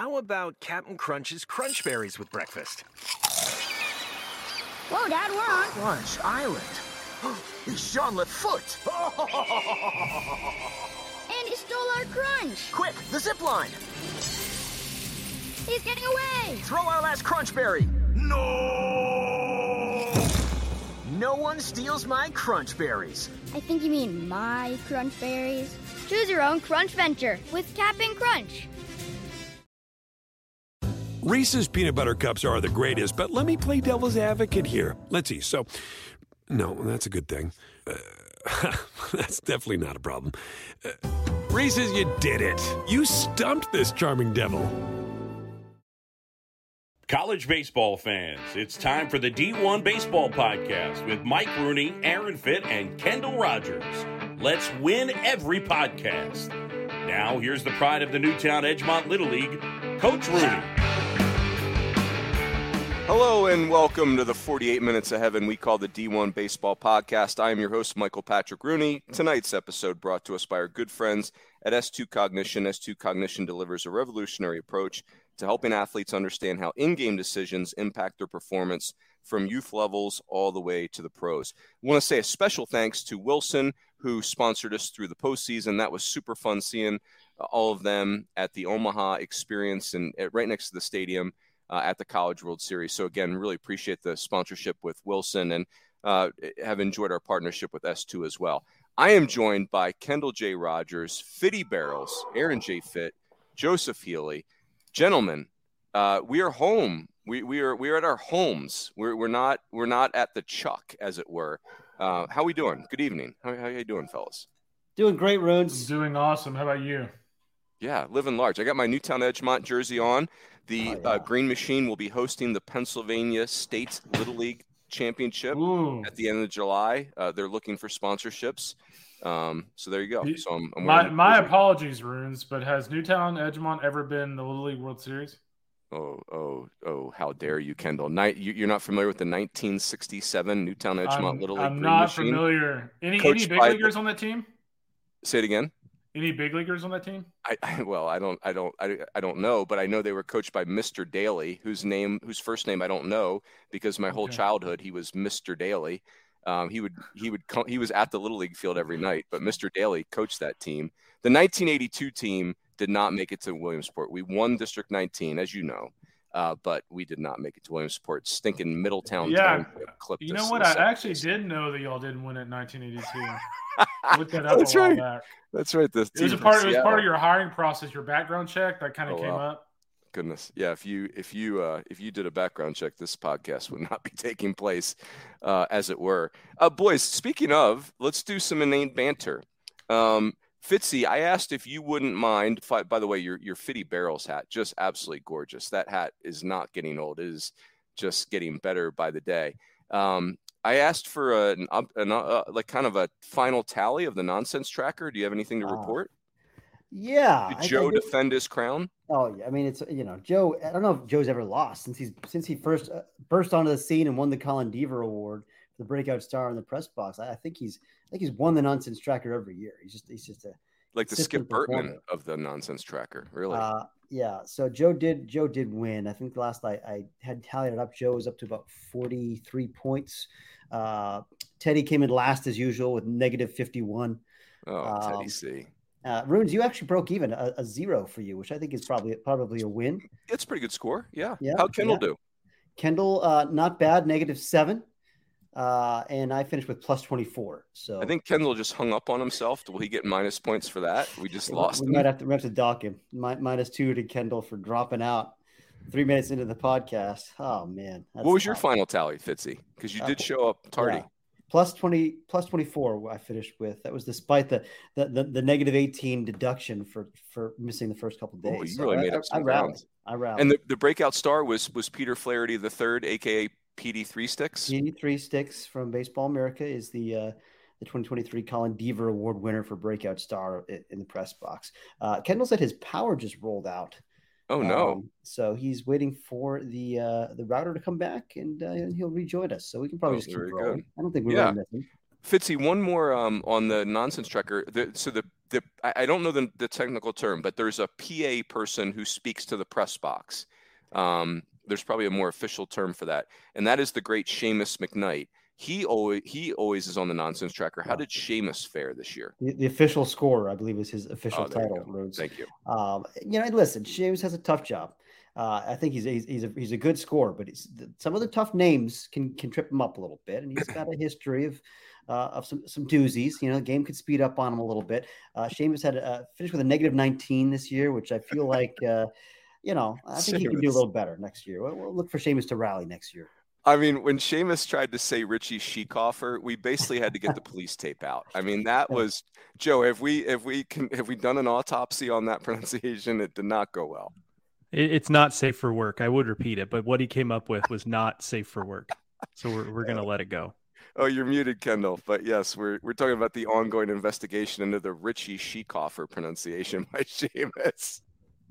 How about Captain Crunch's Crunch Berries with breakfast? Whoa, Dad, we're on Crunch Island. It's Jean-Luc Foot. And he stole our crunch. Quick, the zip line. He's getting away. Throw our last Crunch Berry. No! No one steals my Crunch Berries. I think you mean my crunch berries. Choose your own crunch venture with Cap'n Crunch. Reese's peanut butter cups are the greatest, but let me play devil's advocate here. Let's see. So, no, that's a good thing. That's definitely not a problem. Reese's, you did it. You stumped this charming devil. College baseball fans, it's time for the D1 Baseball Podcast with Mike Rooney, Aaron Fitt, and Kendall Rogers. Let's win every podcast. Now, here's the pride of the Newtown Edgemont Little League, Coach Rooney. Hello and welcome to the 48 Minutes of Heaven we call the D1 Baseball Podcast. I am your host, Michael Patrick Rooney. Tonight's episode brought to us by our good friends at S2 Cognition. S2 Cognition delivers a revolutionary approach to helping athletes understand how in-game decisions impact their performance from youth levels all the way to the pros. I want to say a special thanks to Wilson, who sponsored us through the postseason. That was super fun seeing all of them at the Omaha experience and right next to the stadium at the College World Series. So again, really appreciate the sponsorship with Wilson and have enjoyed our partnership with S2 as well. I am joined by Kendall J. Rogers, Fitty Barrels, Aaron J. Fitt, Joseph Healy. Gentlemen, we are home. We are at our homes. We're not at the Chuck, as it were. How we doing? Good evening. How you doing, fellas? Doing great, Runes. Doing awesome. How about you? Yeah, living large. I got my Newtown Edgemont jersey on. The Green Machine will be hosting the Pennsylvania State Little League Championship at the end of July. They're looking for sponsorships. So there you go. So I'm my apologies, Runes, but has Newtown Edgemont ever been in the Little League World Series? Oh, how dare you, Kendall. You're not familiar with the 1967 Newtown Edgemont Little League I'm Green not Machine? familiar. Any big leaguers on that team? Say it again. Any big leaguers on that team? I don't know, but I know they were coached by Mr. Daly, whose first name I don't know because my whole childhood he was Mr. Daly. He was at the Little League field every night, but Mr. Daly coached that team. The 1982 team did not make it to Williamsport. We won District 19, as you know, but we did not make it to Williamsport. Stinking Middletown. Yeah, you know what? I actually did know that y'all didn't win it in 1982. Looked that up That's a while right. back. That's right. It was part of your hiring process, your background check that kind of came up. Goodness, yeah. If you did a background check, this podcast would not be taking place, as it were. Boys, speaking of, let's do some inane banter. Fitzy, I asked if you wouldn't mind. By the way, your Fitty Barrels hat, just absolutely gorgeous. That hat is not getting old; it is just getting better by the day. I asked for like kind of a final tally of the nonsense tracker. Do you have anything to report? Yeah. Did Joe defend his crown? Oh, yeah. I mean, it's Joe. I don't know if Joe's ever lost since he first burst onto the scene and won the Colin Deaver Award for the breakout star in the press box. I think he's won the nonsense tracker every year. He's just a like the Skip Bertman of the nonsense tracker, really. Yeah. So Joe did win. I think last night I had tallied it up. Joe was up to about 43 points. Teddy came in last as usual with negative 51. Oh, Teddy C. Runes, you actually broke even a 0 for you, which I think is probably a win. It's a pretty good score. Yeah. How'd Kendall do? Kendall, not bad, negative 7. And I finished with plus 24. So I think Kendall just hung up on himself. Will he get minus points for that? We just lost him. We might have to dock him. Minus 2 to Kendall for dropping out 3 minutes into the podcast. Oh man. What was your final tally, Fitzy? Because you did show up tardy. Yeah. Plus 24 I finished with. That was despite the negative 18 deduction for missing the first couple of days. Oh, you really made up some ground. I rallied. And the breakout star was Peter Flaherty III, aka PD3 Sticks. PD3 Sticks from Baseball America is the 2023 Colin Deaver Award winner for breakout star in the press box. Kendall said his power just rolled out. Oh no! So he's waiting for the router to come back, and he'll rejoin us. So we can probably just keep rolling. Good. I don't think we're really missing. Fitzy, one more on the nonsense tracker. I don't know the technical term, but there's a PA person who speaks to the press box. There's probably a more official term for that, and that is the great Seamus McKnight. He always is on the nonsense tracker. How did Seamus fare this year? The official scorer, I believe, is his official title. Rhodes. Thank you. Listen, Seamus has a tough job. I think he's a good scorer, but some of the tough names can trip him up a little bit, and he's got a history of some doozies. The game could speed up on him a little bit. Seamus had finished with a -19 this year, which I feel like I think he can do a little better next year. We'll look for Seamus to rally next year. I mean, when Seamus tried to say Richie Schieckhofer, we basically had to get the police tape out. I mean, that was Joe. Have we done an autopsy on that pronunciation? It did not go well. It's not safe for work. I would repeat it, but what he came up with was not safe for work. So we're going to let it go. Oh, you're muted, Kendall. But yes, we're talking about the ongoing investigation into the Richie Schieckhofer pronunciation by Seamus.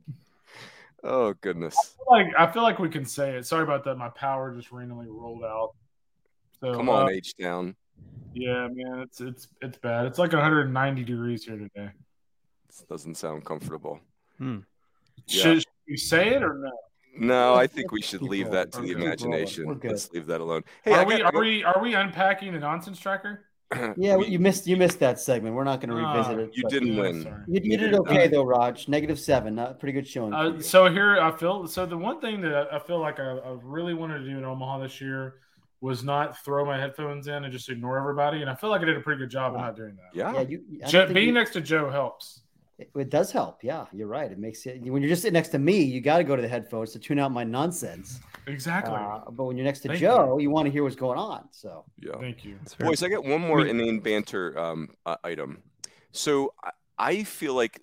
Oh goodness! I feel like we can say it. Sorry about that. My power just randomly rolled out. So come on, H-Town. Yeah, man, it's bad. It's like 190 degrees here today. This doesn't sound comfortable. Yeah. Should you say it or no? No, I think we should leave that to the imagination. Let's leave that alone. Hey, are we unpacking the nonsense tracker? Yeah, you missed that segment. We're not going to revisit it. You didn't win. You did okay though, Raj. -7, not pretty good showing. So here the one thing that I feel like I really wanted to do in Omaha this year was not throw my headphones in and just ignore everybody, and I feel like I did a pretty good job of not doing that. Yeah, being next to Joe helps. It does help. Yeah, you're right. It makes it when you're just sitting next to me, you got to go to the headphones to tune out my nonsense. Exactly. But when you're next to Joe, you want to hear what's going on. So yeah. Thank you, boys. I got one more inane banter item. So I feel like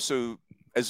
as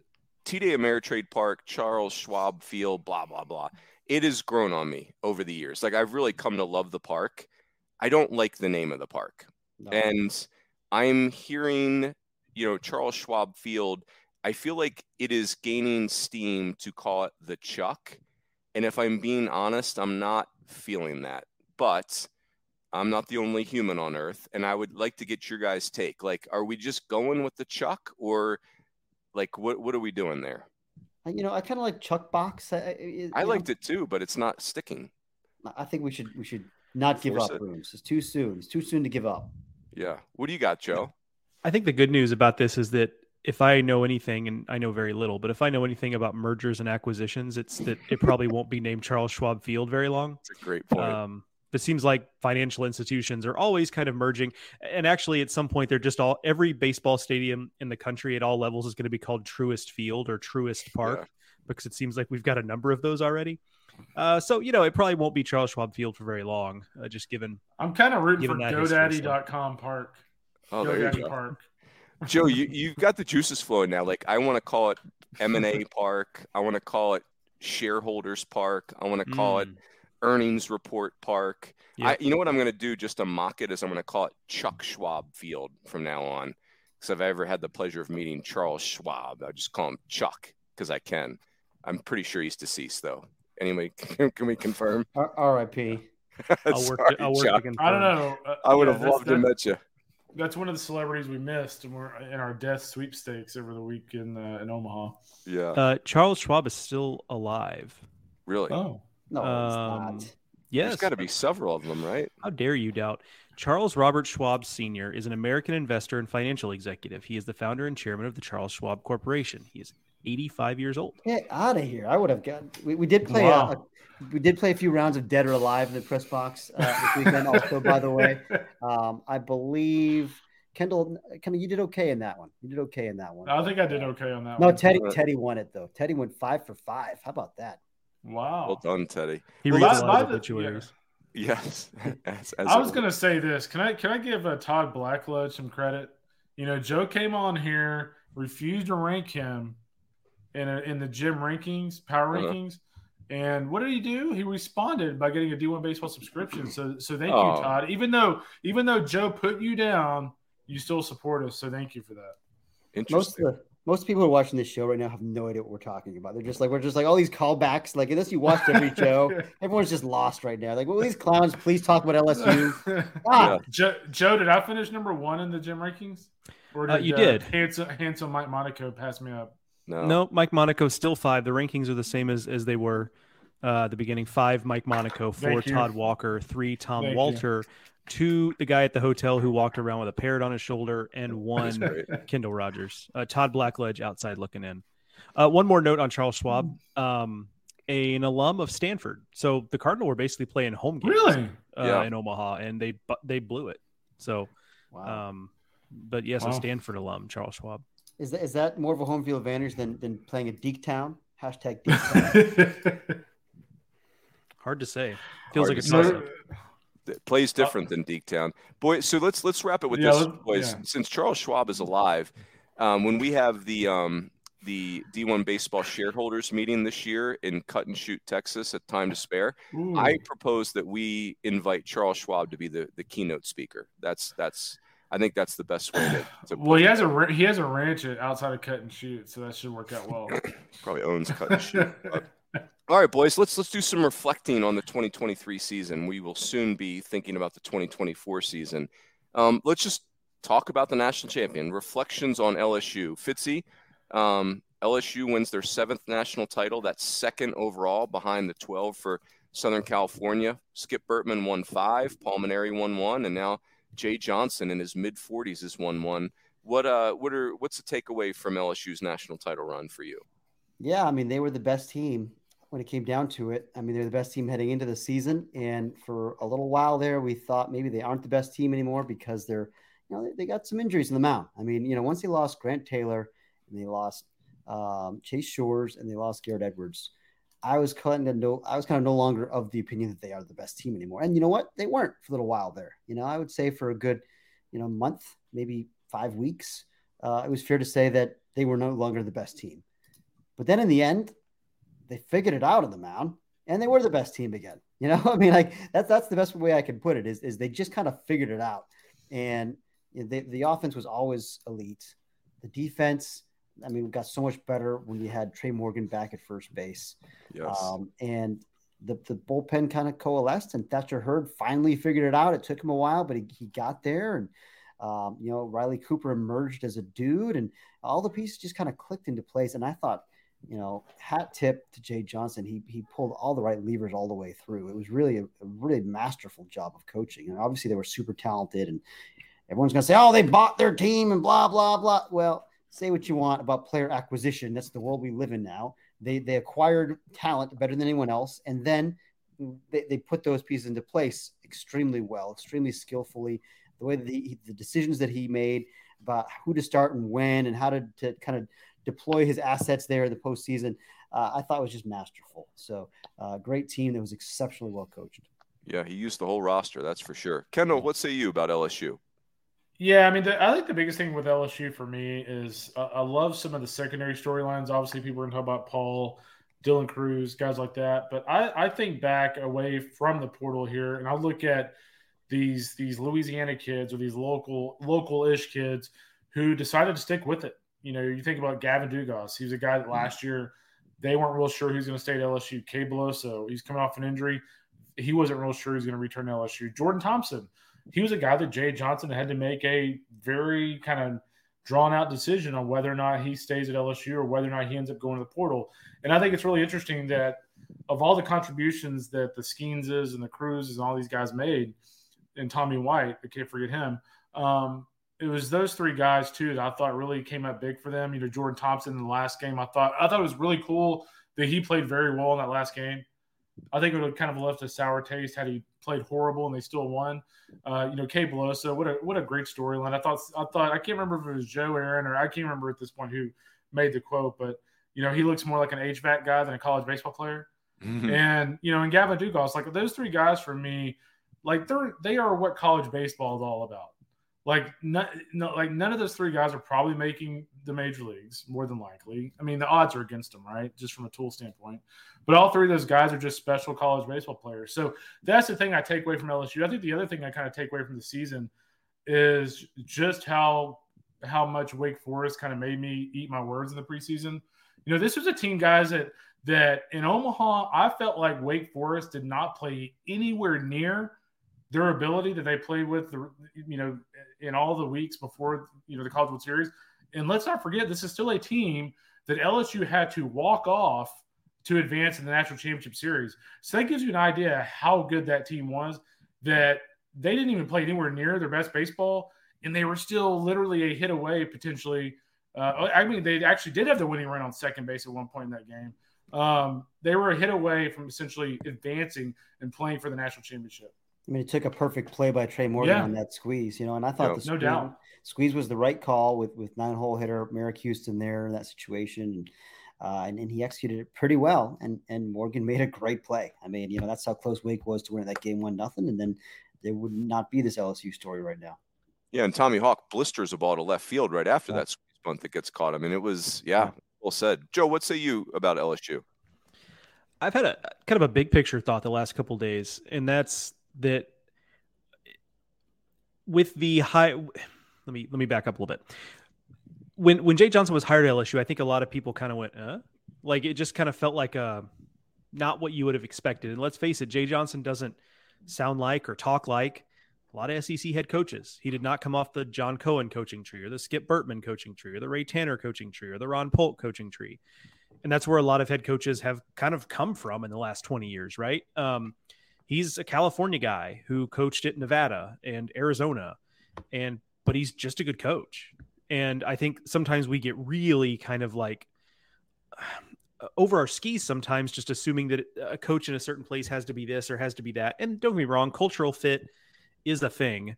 TD Ameritrade Park, Charles Schwab Field, blah blah blah. It has grown on me over the years. Like I've really come to love the park. I don't like the name of the park, and I'm hearing. Charles Schwab Field, I feel like it is gaining steam to call it the Chuck. And if I'm being honest, I'm not feeling that. But I'm not the only human on earth. And I would like to get your guys' take. Like, are we just going with the Chuck? Or, like, what are we doing there? I kind of like Chuck Box. I liked it too, but it's not sticking. I think we should not give up, Bruce. It's too soon. It's too soon to give up. Yeah. What do you got, Joe? I think the good news about this is that if I know anything, and I know very little, but if I know anything about mergers and acquisitions, it's that it probably won't be named Charles Schwab Field very long. That's a great point. It seems like financial institutions are always kind of merging. And actually, at some point, every baseball stadium in the country at all levels is going to be called Truist Field or Truist Park because it seems like we've got a number of those already. So, it probably won't be Charles Schwab Field for very long, just given. I'm kind of rooting for GoDaddy.com Park. Oh, there you go. Joe, you've got the juices flowing now. Like, I want to call it M&A Park. I want to call it Shareholders Park. I want to call it Earnings Report Park. Yep. You know what I'm going to do just to mock it is I'm going to call it Chuck Schwab Field from now on. Because if I ever had the pleasure of meeting Charles Schwab, I'll just call him Chuck because I can. I'm pretty sure he's deceased, though. Anyway, can we confirm? R.I.P. I'll work to confirm. I don't know. I would have loved to meet you. That's one of the celebrities we missed, and we're in our death sweepstakes over the week in Omaha. Yeah. Charles Schwab is still alive. Really? Oh. No, it's not. Yes. There's got to be several of them, right? How dare you doubt? Charles Robert Schwab Sr. is an American investor and financial executive. He is the founder and chairman of the Charles Schwab Corporation. He is 85 years old. Get out of here. I would have gotten – we did play we did play a few rounds of Dead or Alive in the press box this weekend also, by the way. I believe – Kendall, you did okay in that one. I think I did okay on that one. No, Teddy won it, though. Teddy went 5 for 5. How about that? Wow. Well done, Teddy. He reads a lot of obituaries. Yes. I was going to say this. Can I give Todd Blackledge some credit? Joe came on here, refused to rank him in the gym rankings, power rankings. And what did he do? He responded by getting a D1 baseball subscription. So thank you, Todd. Even though Joe put you down, you still support us. So thank you for that. Interesting. Most people who are watching this show right now have no idea what we're talking about. They're just like, we're just like all these callbacks. Like, unless you watched every show, everyone's just lost right now. Like, will these clowns please talk about LSU? Joe, did I finish number 1 in the gym rankings? Or did you did. Handsome Mike Monaco pass me up? No, Mike Monaco's still 5. The rankings are the same as they were at the beginning. 5, Mike Monaco. 4, Todd Walker. 3, Tom Walter. 2, the guy at the hotel who walked around with a parrot on his shoulder, and 1, Kendall Rogers. Todd Blackledge outside looking in. One more note on Charles Schwab, an alum of Stanford. So the Cardinal were basically playing home games in Omaha, and they blew it. So, but yes, a Stanford alum, Charles Schwab. Is that more of a home field advantage than playing at Deektown? Hashtag Deektown. Hard to say. Feels like a toss-up. It plays different than Deektown. Boy, so let's wrap it with this, boys. Yeah. Since Charles Schwab is alive, when we have the D1 Baseball shareholders meeting this year in Cut and Shoot, Texas at Time to Spare, I propose that we invite Charles Schwab to be the keynote speaker. I think that's the best way to well, he has a ranch outside of Cut and Shoot, so that should work out well. Probably owns Cut and Shoot. All right, boys, let's do some reflecting on the 2023 season. We will soon be thinking about the 2024 season. Let's just talk about the national champion. Reflections on LSU. Fitzy, LSU wins their 7th national title. That's 2nd overall behind the 12 for Southern California. Skip Bertman won 5, Paul Mainieri won 1, and now Jay Johnson in his mid-40s has won 1. What's the takeaway from LSU's national title run for you? Yeah, I mean, they were the best team when it came down to it. I mean, they're the best team heading into the season. And for a little while there, we thought maybe they aren't the best team anymore because they got some injuries in the mound. I mean, once they lost Grant Taylor and they lost Chase Shores and they lost Garrett Edwards, I was kind of no longer of the opinion that they are the best team anymore. And you know what? They weren't for a little while there. I would say for a good, month, maybe 5 weeks, it was fair to say that they were no longer the best team. But then in the end, they figured it out on the mound and they were the best team again. I mean, like that's the best way I can put it is they just kind of figured it out. And the offense was always elite. The defense, I mean, got so much better when you had Trey Morgan back at first base. Yes. And the bullpen kind of coalesced, and Thatcher Hurd finally figured it out. It took him a while, but he got there. And, Riley Cooper emerged as a dude, and all the pieces just kind of clicked into place. And I thought, hat tip to Jay Johnson. He pulled all the right levers all the way through. It was really a really masterful job of coaching. And obviously they were super talented, and everyone's going to say, oh, they bought their team and blah, blah, blah. Well, say what you want about player acquisition. That's the world we live in now. They acquired talent better than anyone else. And then they put those pieces into place extremely well, extremely skillfully. The way that the decisions that he made about who to start and when and how to kind of deploy his assets there in the postseason, I thought was just masterful. So great team that was exceptionally well coached. Yeah, he used the whole roster, that's for sure. Kendall, what say you about LSU? Yeah, I mean, I think the biggest thing with LSU for me is I love some of the secondary storylines. Obviously, people are going to talk about Paul, Dylan Cruz, guys like that. But I think back away from the portal here, and I look at these Louisiana kids or these local-ish kids who decided to stick with it. You think about Gavin Dugas. He was a guy that last year they weren't real sure he was going to stay at LSU. Cade Beloso, he's coming off an injury. He wasn't real sure he was going to return to LSU. Jordan Thompson, he was a guy that Jay Johnson had to make a very kind of drawn-out decision on whether or not he stays at LSU or whether or not he ends up going to the portal. And I think it's really interesting that of all the contributions that the Skeenses and the Cruzes and all these guys made, and Tommy White, I can't forget him, it was those 3 guys, too, that I thought really came up big for them. Jordan Thompson in the last game, I thought it was really cool that he played very well in that last game. I think it would have kind of left a sour taste had he played horrible and they still won. Cade Beloso, what a great storyline. I thought I can't remember if it was Joe Aaron or I can't remember at this point who made the quote, but he looks more like an HVAC guy than a college baseball player. Mm-hmm. And and Gavin Dugas, like those 3 guys for me, like they are what college baseball is all about. Like none of those 3 guys are probably making the major leagues, more than likely. I mean, the odds are against them, right? Just from a tool standpoint. But all 3 of those guys are just special college baseball players. So that's the thing I take away from LSU. I think the other thing I kind of take away from the season is just how how much Wake Forest kind of made me eat my words in the preseason. You know, this was a team, guys, that in Omaha, I felt like Wake Forest did not play anywhere near their ability that they played with, in all the weeks before, the College World Series. And let's not forget, this is still a team that LSU had to walk off to advance in the National Championship Series. So that gives you an idea how good that team was, that they didn't even play anywhere near their best baseball, and they were still literally a hit away potentially. They actually did have the winning run on second base at one point in that game. They were a hit away from essentially advancing and playing for the national championship. I mean, it took a perfect play by Trey Morgan on that squeeze, and I thought no doubt squeeze was the right call with 9-hole hitter Merrick Houston there in that situation. And he executed it pretty well. And Morgan made a great play. I mean, that's how close Wake was to winning that game 1-0. And then there would not be this LSU story right now. Yeah. And Tommy Hawk blisters a ball to left field right after that squeeze bunt that gets caught. I mean, it was, well said. Joe, what say you about LSU? I've had a kind of a big picture thought the last couple of days, and that's that with the high, let me back up a little bit. When Jay Johnson was hired at LSU, I think a lot of people kind of went, like it just kind of felt like not what you would have expected. And let's face it, Jay Johnson doesn't sound like or talk like a lot of SEC head coaches. He did not come off the John Cohen coaching tree or the Skip Bertman coaching tree or the Ray Tanner coaching tree or the Ron Polk coaching tree. And that's where a lot of head coaches have kind of come from in the last 20 years, right? He's a California guy who coached at Nevada and Arizona, but he's just a good coach. And I think sometimes we get really kind of like over our skis sometimes, just assuming that a coach in a certain place has to be this or has to be that. And don't get me wrong, cultural fit is a thing.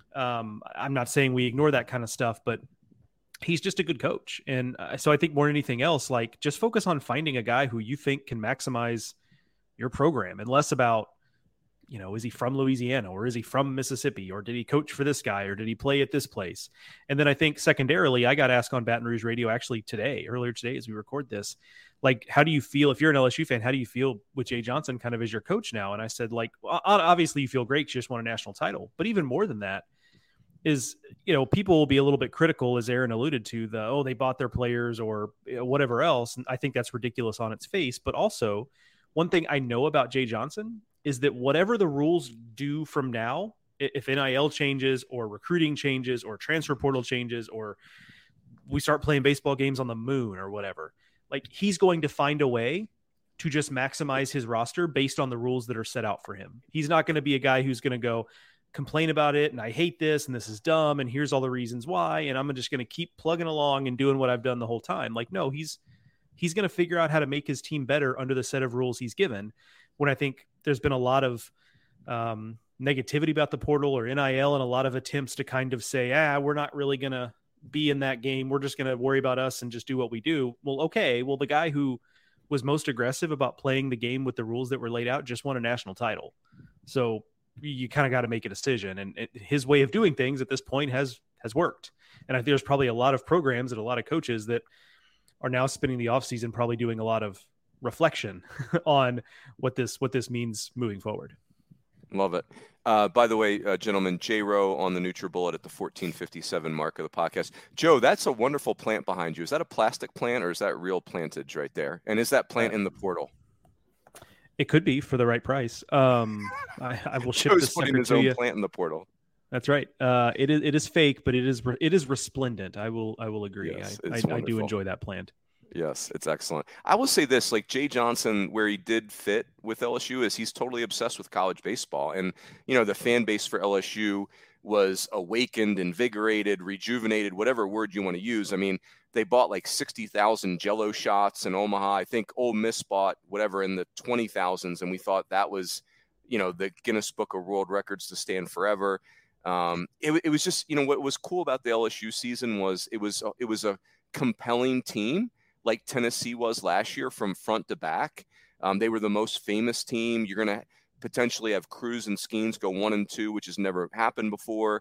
I'm not saying we ignore that kind of stuff, but he's just a good coach. And so I think more than anything else, like just focus on finding a guy who you think can maximize your program and less about, is he from Louisiana or is he from Mississippi or did he coach for this guy or did he play at this place? And then I think secondarily, I got asked on Baton Rouge Radio actually earlier today as we record this, like, how do you feel if you're an LSU fan? How do you feel with Jay Johnson kind of as your coach now? And I said, like, obviously you feel great because you just won a national title, but even more than that is, people will be a little bit critical, as Aaron alluded to, they bought their players or whatever else. And I think that's ridiculous on its face. But also one thing I know about Jay Johnson is that whatever the rules do from now, if NIL changes or recruiting changes or transfer portal changes, or we start playing baseball games on the moon or whatever, like he's going to find a way to just maximize his roster based on the rules that are set out for him. He's not going to be a guy who's going to go complain about it and I hate this and this is dumb and here's all the reasons why and I'm just going to keep plugging along and doing what I've done the whole time. Like, no, he's going to figure out how to make his team better under the set of rules he's given. When I think there's been a lot of negativity about the portal or NIL and a lot of attempts to kind of say, we're not really going to be in that game. We're just going to worry about us and just do what we do. Well, okay. Well, the guy who was most aggressive about playing the game with the rules that were laid out just won a national title. So you kind of got to make a decision. And his way of doing things at this point has worked. And I think there's probably a lot of programs and a lot of coaches that are now spending the offseason probably doing a lot of reflection on what this means moving forward. Love it. By the way, gentlemen, J-Row on the NutriBullet at the 1457 mark of the podcast. Joe, that's a wonderful plant behind you. Is that a plastic plant or is that real plantage right there? And is that plant in the portal? It could be for the right price. I will ship this putting his own plant in the portal. That's right. It is fake, but it is resplendent. I will agree. Yes, I do enjoy that plant. Yes, it's excellent. I will say this, like Jay Johnson, where he did fit with LSU is he's totally obsessed with college baseball. And, the fan base for LSU was awakened, invigorated, rejuvenated, whatever word you want to use. I mean, they bought like 60,000 Jello shots in Omaha. I think Ole Miss bought whatever in the 20,000s. And we thought that was, the Guinness Book of World Records to stand forever. It was just, what was cool about the LSU season was it was a compelling team, like Tennessee was last year from front to back. They were the most famous team. You're going to potentially have Cruz and Skeens go 1-2, which has never happened before.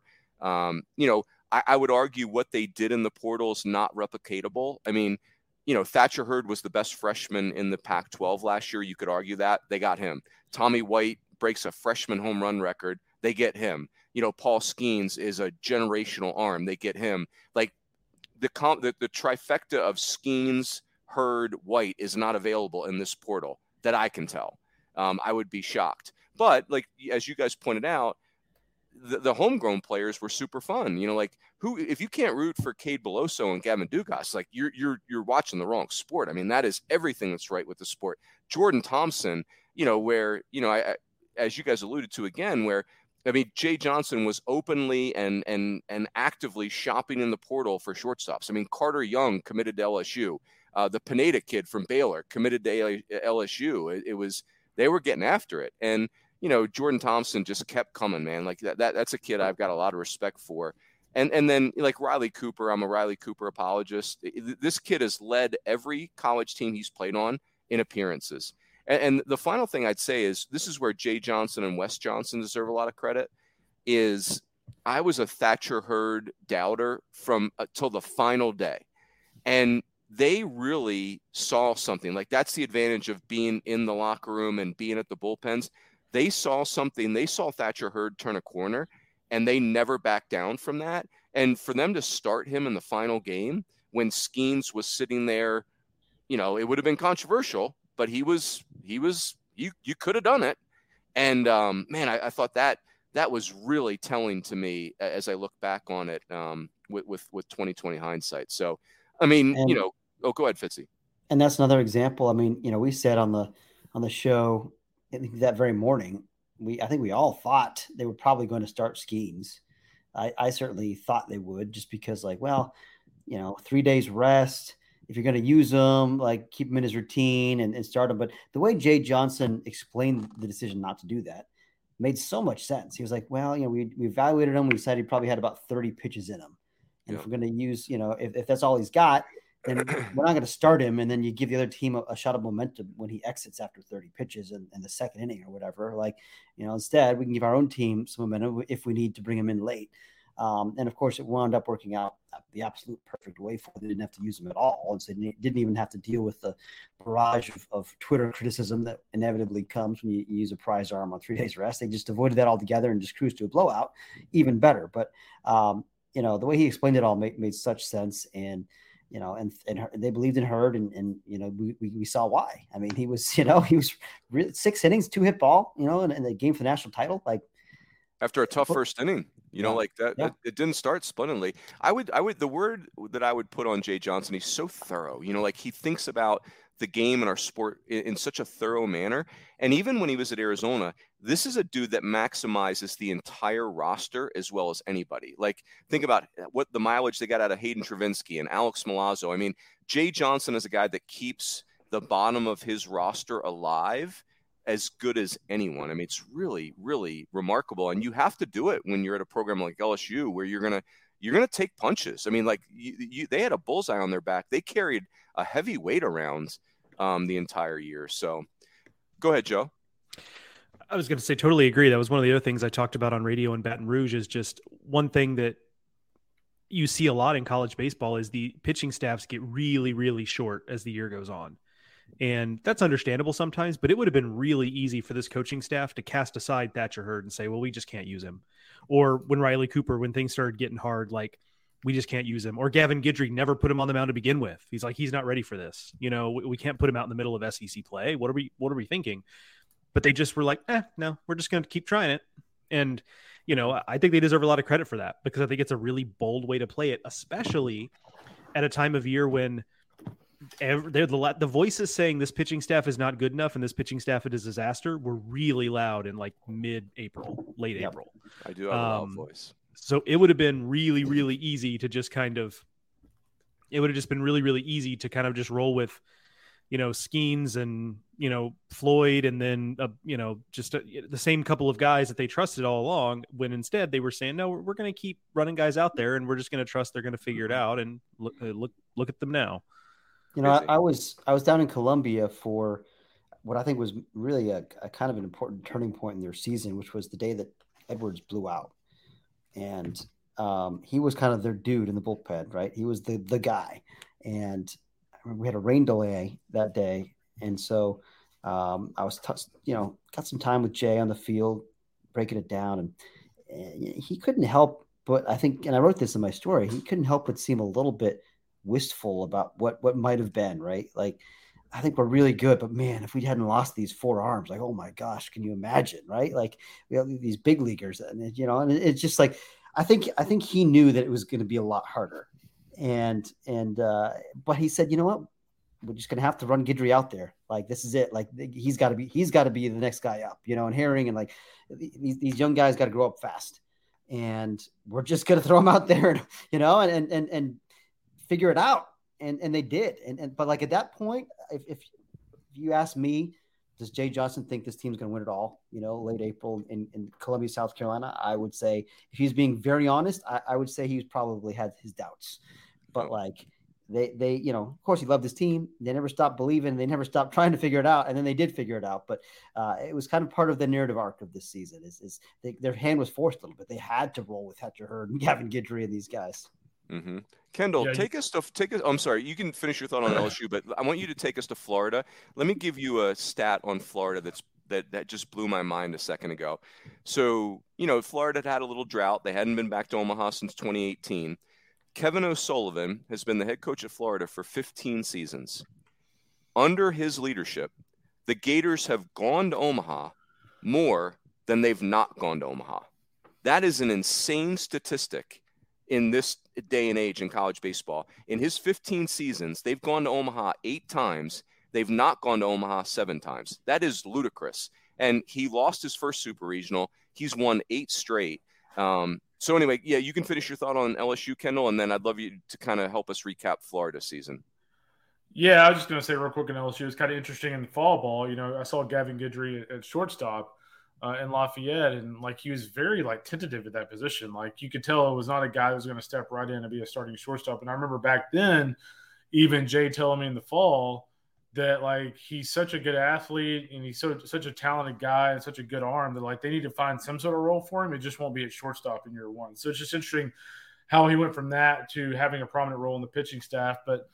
I would argue what they did in the portal is not replicatable. I mean, Thatcher Hurd was the best freshman in the Pac-12 last year. You could argue that. They got him. Tommy White breaks a freshman home run record. They get him. Paul Skeens is a generational arm. They get him. Like, the trifecta of Skeens, Hurd, White is not available in this portal that I can tell. I would be shocked. But like, as you guys pointed out, the homegrown players were super fun. You know, like if you can't root for Cade Beloso and Gavin Dugas, like you're watching the wrong sport. I mean, that is everything that's right with the sport. Jordan Thompson, you know, where, you know, I as you guys alluded to again, where, I mean, Jay Johnson was openly and actively shopping in the portal for shortstops. I mean, Carter Young committed to LSU. The Pineda kid from Baylor committed to LSU. They were getting after it. And, you know, Jordan Thompson just kept coming, man. Like that's a kid I've got a lot of respect for. And then like Riley Cooper, I'm a Riley Cooper apologist. This kid has led every college team he's played on in appearances. And the final thing I'd say is this is where Jay Johnson and Wes Johnson deserve a lot of credit. Is I was a Thatcher Hurd doubter from till the final day, and they really saw something. Like that's the advantage of being in the locker room and being at the bullpens. They saw something. They saw Thatcher Hurd turn a corner, and they never backed down from that. And for them to start him in the final game when Skeens was sitting there, you know, it would have been controversial, but you could have done it. And man, I thought that was really telling to me as I look back on it with 2020 hindsight. So, I mean, you know, go ahead, Fitzy. And that's another example. I mean, you know, we said on the show that very morning, I think we all thought they were probably going to start Skeens. I certainly thought they would, just because, like, well, you know, 3 days rest. If you're going to use him, like, keep him in his routine and start him. But the way Jay Johnson explained the decision not to do that made so much sense. He was like, well, you know, we evaluated him. We decided he probably had about 30 pitches in him. And if we're going to use, you know, if that's all he's got, then we're not going to start him. And then you give the other team a shot of momentum when he exits after 30 pitches in the second inning or whatever. Like, you know, instead we can give our own team some momentum if we need to bring him in late. And of course, it wound up working out the absolute perfect way for them. They didn't have to use him at all. And so they didn't even have to deal with the barrage of Twitter criticism that inevitably comes when you use a prize arm on 3 days rest. They just avoided that altogether and just cruised to a blowout, even better. But, you know, the way he explained it all made such sense. And, you know, and they believed in Hurd, and you know, we saw why. I mean, he was really 6 innings, 2-hit ball, you know, and the game for the national title, like after a tough first inning, you know, like that, it didn't start splendidly. The word that I would put on Jay Johnson, he's so thorough, you know, like he thinks about the game and our sport in such a thorough manner. And even when he was at Arizona, this is a dude that maximizes the entire roster as well as anybody. Like, think about what the mileage they got out of Hayden Travinski and Alex Milazzo. I mean, Jay Johnson is a guy that keeps the bottom of his roster alive as good as anyone. I mean, it's really, really remarkable. And you have to do it when you're at a program like LSU, where you're gonna take punches. I mean, like they had a bullseye on their back. They carried a heavy weight around the entire year. So go ahead, Joe. I was going to say, totally agree. That was one of the other things I talked about on radio in Baton Rouge. Is just one thing that you see a lot in college baseball is the pitching staffs get really, really short as the year goes on. And that's understandable sometimes, but it would have been really easy for this coaching staff to cast aside Thatcher Hurd and say, well, we just can't use him. Or when Riley Cooper, when things started getting hard, like, we just can't use him. Or Gavin Guidry never put him on the mound to begin with. He's like, he's not ready for this. You know, we can't put him out in the middle of SEC play. What are we thinking? But they just were like, no, we're just going to keep trying it. And, you know, I think they deserve a lot of credit for that, because I think it's a really bold way to play it, especially at a time of year when the voices saying this pitching staff is not good enough and this pitching staff is a disaster were really loud in like mid-April, late April. I do have a loud voice. So it would have been really, really easy to just kind of just roll with, you know, Skeens and, you know, Floyd, and then, you know, just the same couple of guys that they trusted all along, when instead they were saying, no, we're going to keep running guys out there and we're just going to trust they're going to figure it out. And look at them now. You know, I was down in Columbia for what I think was really a kind of an important turning point in their season, which was the day that Edwards blew out. And he was kind of their dude in the bullpen, right? He was the guy. And I remember we had a rain delay that day. And so I was, got some time with Jay on the field, breaking it down. And he couldn't help but, I think, and I wrote this in my story, he couldn't help but seem a little bit wistful about what might have been, right? Like, I think we're really good, but man, if we hadn't lost these 4 arms, like, oh my gosh, can you imagine, right? Like, we have these big leaguers, and it's just like, I think he knew that it was going to be a lot harder, but he said, you know what, we're just going to have to run Guidry out there. Like, this is it. Like, he's got to be the next guy up, and Herring, and like these young guys got to grow up fast, and we're just going to throw them out there, and figure it out. And they did. But like, at that point, if you ask me, does Jay Johnson think this team's going to win it all, late April in Columbia, South Carolina? I would say, if he's being very honest, I would say he's probably had his doubts. But like, they of course, he loved his team. They never stopped believing. They never stopped trying to figure it out. And then they did figure it out. But it was kind of part of the narrative arc of this season their hand was forced a little bit. They had to roll with Hector Hurd and Gavin Guidry and these guys. Mm-hmm. Kendall, take us. I'm sorry, you can finish your thought on LSU, but I want you to take us to Florida. Let me give you a stat on Florida that just blew my mind a second ago. So, Florida had a little drought. They hadn't been back to Omaha since 2018. Kevin O'Sullivan has been the head coach of Florida for 15 seasons. Under his leadership, the Gators have gone to Omaha more than they've not gone to Omaha. That is an insane statistic in this day and age in college baseball. In his 15 seasons, they've gone to Omaha 8 times. They've not gone to Omaha 7 times. That is ludicrous. And he lost his first Super Regional. He's won 8 straight. So anyway, yeah, you can finish your thought on LSU, Kendall, and then I'd love you to kind of help us recap Florida season. Yeah, I was just going to say real quick in LSU, it's kind of interesting in the fall ball. I saw Gavin Guidry at shortstop in Lafayette, and like, he was very like tentative at that position. Like, you could tell it was not a guy that was going to step right in and be a starting shortstop. And I remember back then, even Jay telling me in the fall that like, he's such a good athlete and he's such a talented guy and such a good arm that like, they need to find some sort of role for him. It just won't be at shortstop in year 1. So it's just interesting how he went from that to having a prominent role in the pitching staff. But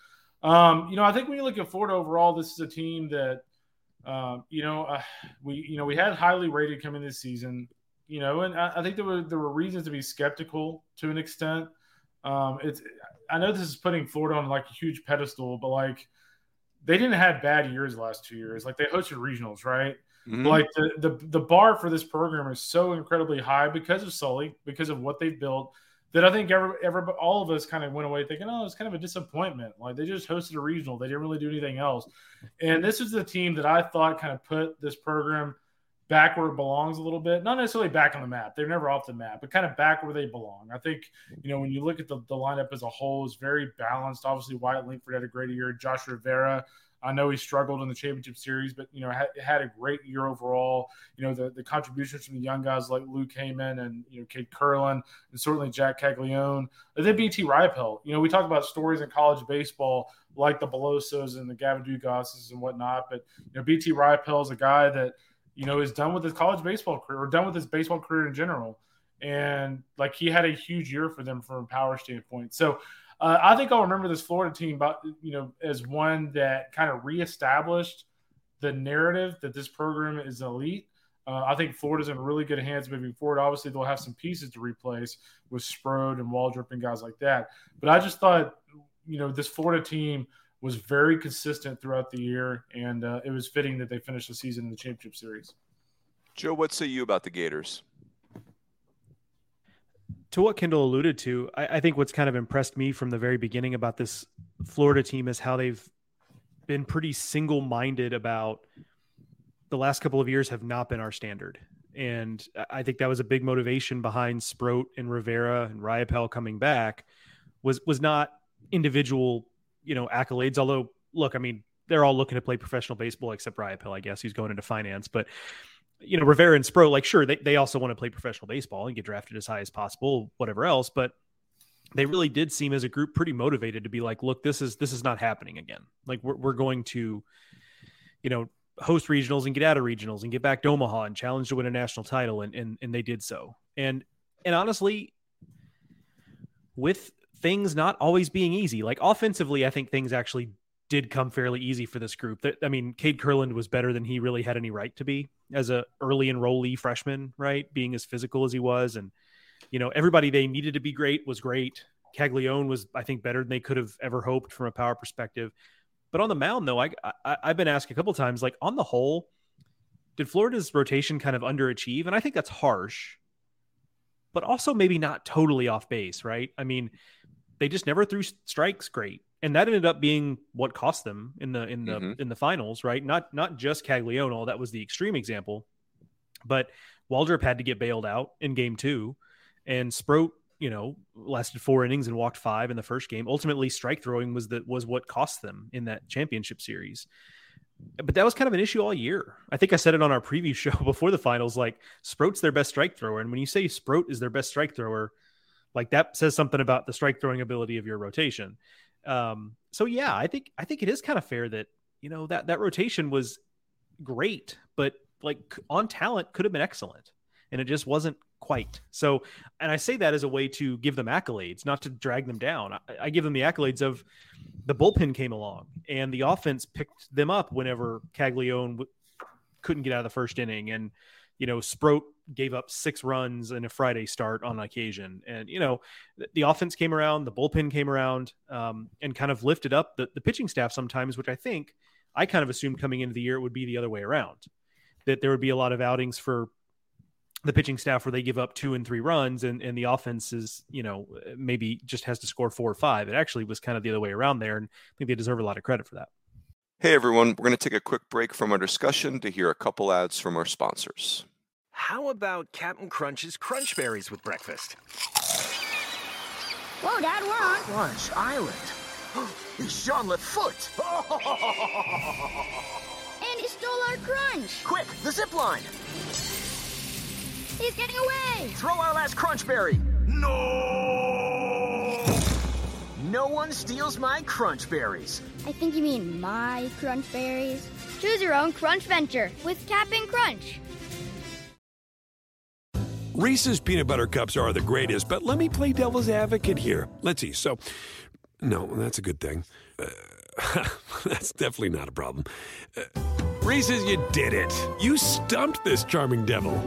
I think when you look at Florida overall, this is a team that we had highly rated coming this season, and I think there were reasons to be skeptical to an extent. I know this is putting Florida on like a huge pedestal, but like, they didn't have bad years the last 2 years. Like, they hosted regionals, right? Mm-hmm. Like the bar for this program is so incredibly high because of Sully, because of what they've built, that I think all of us kind of went away thinking, oh, it's kind of a disappointment. Like, they just hosted a regional. They didn't really do anything else. And this is the team that I thought kind of put this program back where it belongs a little bit. Not necessarily back on the map. They're never off the map, but kind of back where they belong. I think, when you look at the lineup as a whole, it's very balanced. Obviously, Wyatt Langford had a great year. Josh Rivera, I know he struggled in the championship series, but, had a great year overall. The contributions from the young guys like Luke Heyman and, Cade Curlin, and certainly Jack Caglione. And then BT Riopel. We talk about stories in college baseball like the Belosos and the Gavin Dugosses and whatnot, but, BT Riopel is a guy that, is done with his college baseball career, or done with his baseball career in general. And like, he had a huge year for them from a power standpoint. So I think I'll remember this Florida team, as one that kind of reestablished the narrative that this program is elite. I think Florida's in really good hands moving forward. Obviously, they'll have some pieces to replace with Sprode and Waldrop and guys like that. But I just thought, this Florida team was very consistent throughout the year, and it was fitting that they finished the season in the championship series. Joe, what say you about the Gators? To what Kendall alluded to, I think what's kind of impressed me from the very beginning about this Florida team is how they've been pretty single-minded about the last couple of years have not been our standard. And I think that was a big motivation behind Sproat and Rivera and Riopel coming back was not individual, accolades. Although, look, I mean, they're all looking to play professional baseball except Riopel, I guess, who's going into finance. But Rivera and Sproat, like, sure, they also want to play professional baseball and get drafted as high as possible, whatever else. But they really did seem as a group pretty motivated to be like, look, this is not happening again. Like, we're going to, host regionals and get out of regionals and get back to Omaha and challenge to win a national title. And they did so. And honestly, with things not always being easy, like offensively, I think things actually did come fairly easy for this group. I mean, Cade Curlin was better than he really had any right to be as a early enrollee freshman, right? Being as physical as he was. And, everybody they needed to be great was great. Caglione was, I think, better than they could have ever hoped from a power perspective. But on the mound, though, I've been asked a couple of times, like, on the whole, did Florida's rotation kind of underachieve? And I think that's harsh, but also maybe not totally off base, right? I mean, they just never threw strikes great. And that ended up being what cost them in the finals, right? Not just Caglione, that was the extreme example, but Waldrop had to get bailed out in game 2, and Sproat, lasted 4 innings and walked 5 in the first game. Ultimately, strike throwing was what cost them in that championship series. But that was kind of an issue all year. I think I said it on our preview show before the finals, like, Sproat's their best strike thrower. And when you say Sproat is their best strike thrower, like, that says something about the strike throwing ability of your rotation. So yeah, I think it is kind of fair that, that rotation was great, but like on talent could have been excellent, and it just wasn't quite. So, and I say that as a way to give them accolades, not to drag them down. I give them the accolades of the bullpen came along and the offense picked them up whenever Caglione couldn't get out of the first inning. And, Sproat gave up 6 runs in a Friday start on occasion. And, the offense came around, the bullpen came around, and kind of lifted up the pitching staff sometimes, which I kind of assumed coming into the year, it would be the other way around, that there would be a lot of outings for the pitching staff where they give up 2 and 3 runs and the offense is, maybe just has to score 4 or 5. It actually was kind of the other way around there. And I think they deserve a lot of credit for that. Hey, everyone. We're going to take a quick break from our discussion to hear a couple ads from our sponsors. How about Captain Crunch's Crunch Berries with breakfast? Whoa, Dad, we're on Crunch Island. It's Jean Lafoot. And he stole our crunch. Quick, the zip line. He's getting away. Throw our last Crunch Berry. No! No one steals my Crunch Berries. I think you mean my Crunch Berries. Choose your own Crunch Venture with Cap'n Crunch. Reese's peanut butter cups are the greatest, but let me play devil's advocate here. Let's see. So, no, that's a good thing. That's definitely not a problem. Reese's, you did it. You stumped this charming devil.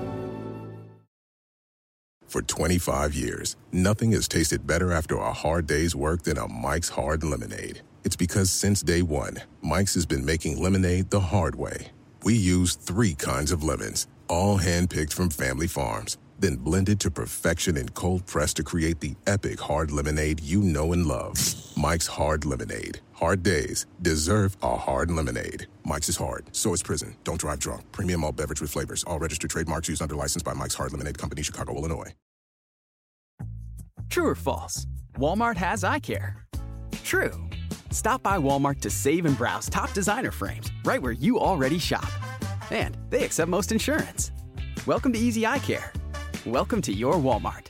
For 25 years, nothing has tasted better after a hard day's work than a Mike's Hard Lemonade. It's because since day one, Mike's has been making lemonade the hard way. We use 3 kinds of lemons, all handpicked from family farms, then blended to perfection and cold pressed to create the epic hard lemonade you know and love. Mike's Hard Lemonade. Hard days deserve a hard lemonade. Mike's is hard, so is prison. Don't drive drunk. Premium malt beverage with flavors. All registered trademarks used under license by Mike's Hard Lemonade Company, Chicago, Illinois. True or false? Walmart has eye care. True. Stop by Walmart to save and browse top designer frames right where you already shop. And they accept most insurance. Welcome to Easy Eye Care. Welcome to your Walmart.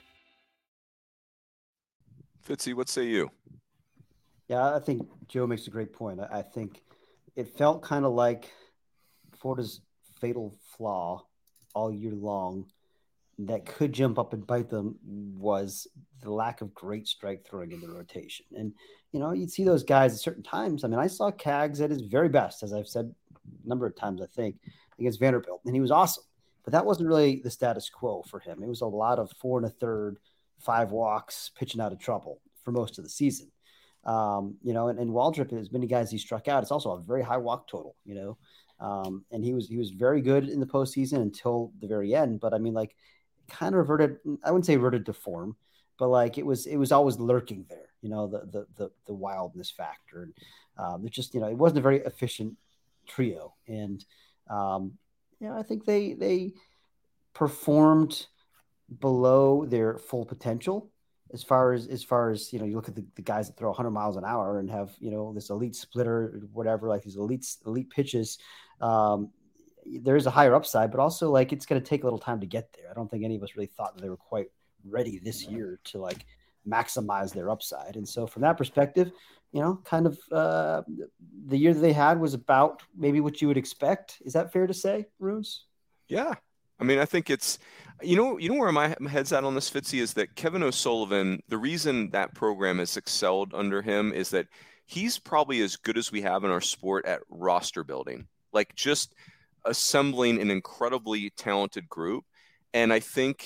Fitzy, what say you? Yeah, I think Joe makes a great point. I think it felt kind of like Florida's fatal flaw all year long that could jump up and bite them was the lack of great strike throwing in the rotation. And, you'd see those guys at certain times. I mean, I saw Cags at his very best, as I've said a number of times, I think, against Vanderbilt, and he was awesome. But that wasn't really the status quo for him. It was a lot of 4 1/3, 5 walks, pitching out of trouble for most of the season. And Waldrop, as many guys he struck out, it's also a very high walk total, and he was very good in the postseason until the very end. But I mean, like, kind of reverted, I wouldn't say reverted to form, but like it was always lurking there, the wildness factor. And it just, it wasn't a very efficient trio. And, I think they performed below their full potential. As far as you look at the guys that throw 100 miles an hour and have this elite splitter, whatever, like these elite pitches, there is a higher upside, but also like it's going to take a little time to get there. I don't think any of us really thought that they were quite ready this year to like maximize their upside. And so from that perspective, kind of the year that they had was about maybe what you would expect. Is that fair to say, Runes? Yeah. I mean, I think it's, where my head's at on this, Fitzy, is that Kevin O'Sullivan, the reason that program has excelled under him is that he's probably as good as we have in our sport at roster building, like just assembling an incredibly talented group. And I think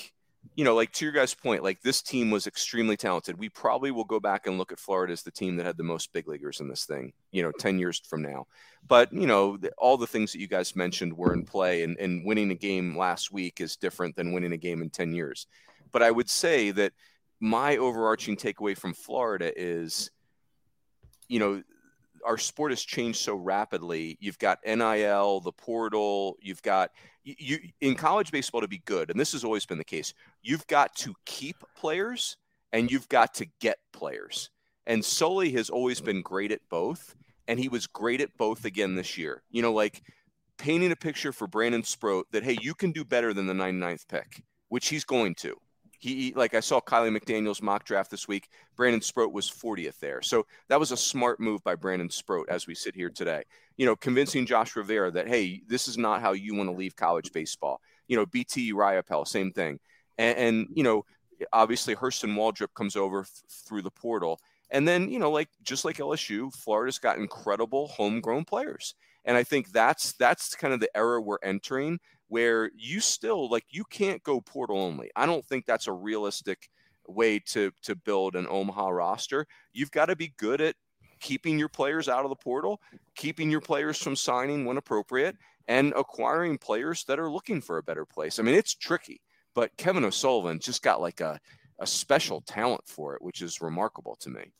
like to your guys' point, like this team was extremely talented. We probably will go back and look at Florida as the team that had the most big leaguers in this thing, 10 years from now. But, all the things that you guys mentioned were in play, and winning a game last week is different than winning a game in 10 years. But I would say that my overarching takeaway from Florida is, our sport has changed so rapidly. You've got NIL, the portal, you've got you in college baseball to be good. And this has always been the case. You've got to keep players and you've got to get players. And Sully has always been great at both. And he was great at both again this year, like painting a picture for Brandon Sproat that, hey, you can do better than the 99th pick, which he's going to. He like I saw Kylie McDaniel's mock draft this week. Brandon Sproat was 40th there. So that was a smart move by Brandon Sproat as we sit here today. Convincing Josh Rivera that, hey, this is not how you want to leave college baseball. BT Uriah-Pell, same thing. And obviously Hurston Waldrop comes over through the portal. And then, just like LSU, Florida's got incredible homegrown players. And I think that's kind of the era we're entering, where you still you can't go portal only. I don't think that's a realistic way to build an Omaha roster. You've got to be good at keeping your players out of the portal, keeping your players from signing when appropriate, and acquiring players that are looking for a better place. I mean, it's tricky, but Kevin O'Sullivan just got a special talent for it, which is remarkable to me.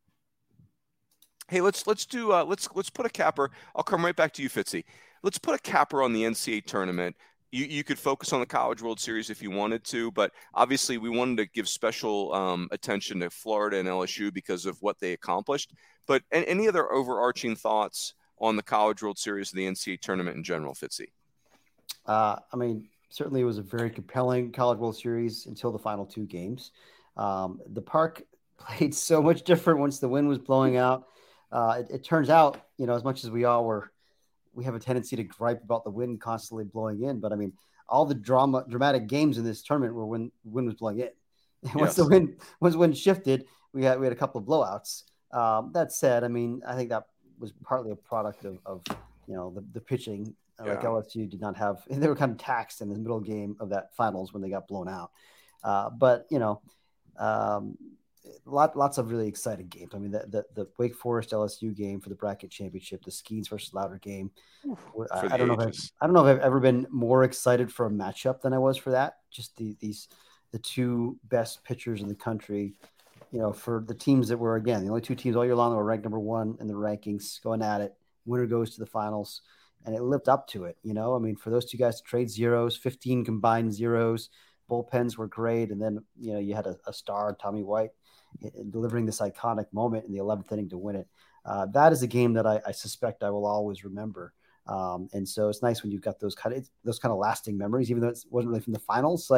Hey, let's put a capper. I'll come right back to you, Fitzy. Let's put a capper on the NCAA tournament. You could focus on the College World Series if you wanted to, but obviously we wanted to give special attention to Florida and LSU because of what they accomplished. But any other overarching thoughts on the College World Series of the NCAA tournament in general, Fitzy? Certainly it was a very compelling College World Series until the final two games. The park played so much different once the wind was blowing out. It turns out, as much as we have a tendency to gripe about the wind constantly blowing in, but all the dramatic games in this tournament were when the wind was blowing in. And once the wind shifted, we had a couple of blowouts. That said, I think that was partly a product of the pitching. Like LSU did not have, they were kind of taxed in the middle game of that finals when they got blown out. Lots of really exciting games. The Wake Forest LSU game for the bracket championship, the Skeens versus Louder game. I don't know if I've ever been more excited for a matchup than I was for that. Just the two best pitchers in the country, for the teams that were, again, the only two teams all year long that were ranked number one in the rankings, going at it. Winner goes to the finals. And it lived up to it, for those two guys to trade zeros, 15 combined zeros, bullpens were great. And then, you had a star, Tommy White, delivering this iconic moment in the 11th inning to win it. That is a game that I suspect I will always remember. And so it's nice when you've got those kind of lasting memories, even though it wasn't really from the finals.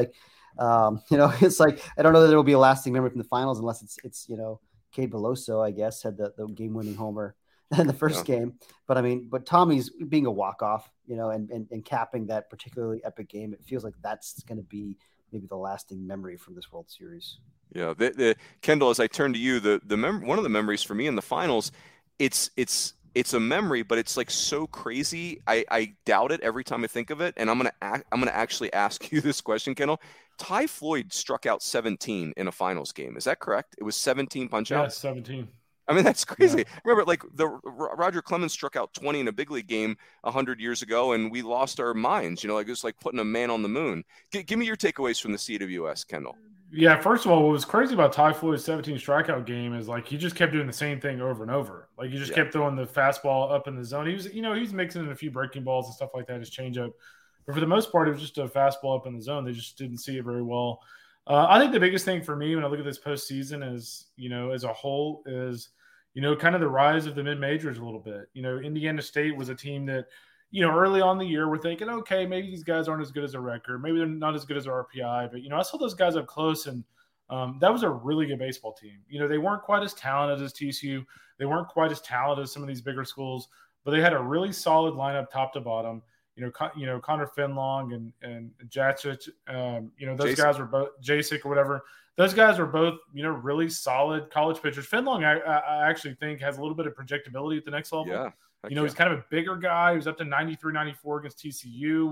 It's like, I don't know that there will be a lasting memory from the finals unless it's Cade Beloso, I guess, had the game-winning homer in the first game. But Tommy's being a walk-off, and capping that particularly epic game, it feels like that's going to be maybe the lasting memory from this World Series. Yeah. Kendall, as I turn to you, one of the memories for me in the finals, it's a memory, but it's so crazy. I doubt it every time I think of it. And I'm going to actually ask you this question, Kendall. Ty Floyd struck out 17 in a finals game. Is that correct? It was 17 punch outs? Yeah, 17. That's crazy. Yeah. Remember, Roger Clemens struck out 20 in a big league game 100 years ago, and we lost our minds. It was like putting a man on the moon. Give me your takeaways from the CWS, Kendall. Yeah, first of all, what was crazy about Ty Floyd's 17 strikeout game is he just kept doing the same thing over and over. He just kept throwing the fastball up in the zone. He was, he was mixing in a few breaking balls and stuff like that, his changeup. But for the most part, it was just a fastball up in the zone. They just didn't see it very well. I think the biggest thing for me when I look at this postseason is, as a whole is, kind of the rise of the mid-majors a little bit. Indiana State was a team that, early on in the year we're thinking, okay, maybe these guys aren't as good as a record. Maybe they're not as good as our RPI. But, I saw those guys up close, and that was a really good baseball team. They weren't quite as talented as TCU. They weren't quite as talented as some of these bigger schools, but they had a really solid lineup top to bottom. Connor Finlong and Jacek, those guys were both Jasek or whatever. Those guys were both, really solid college pitchers. Finlong, I actually think, has a little bit of projectability at the next level. Yeah. He's kind of a bigger guy. He was up to 93, 94 against TCU.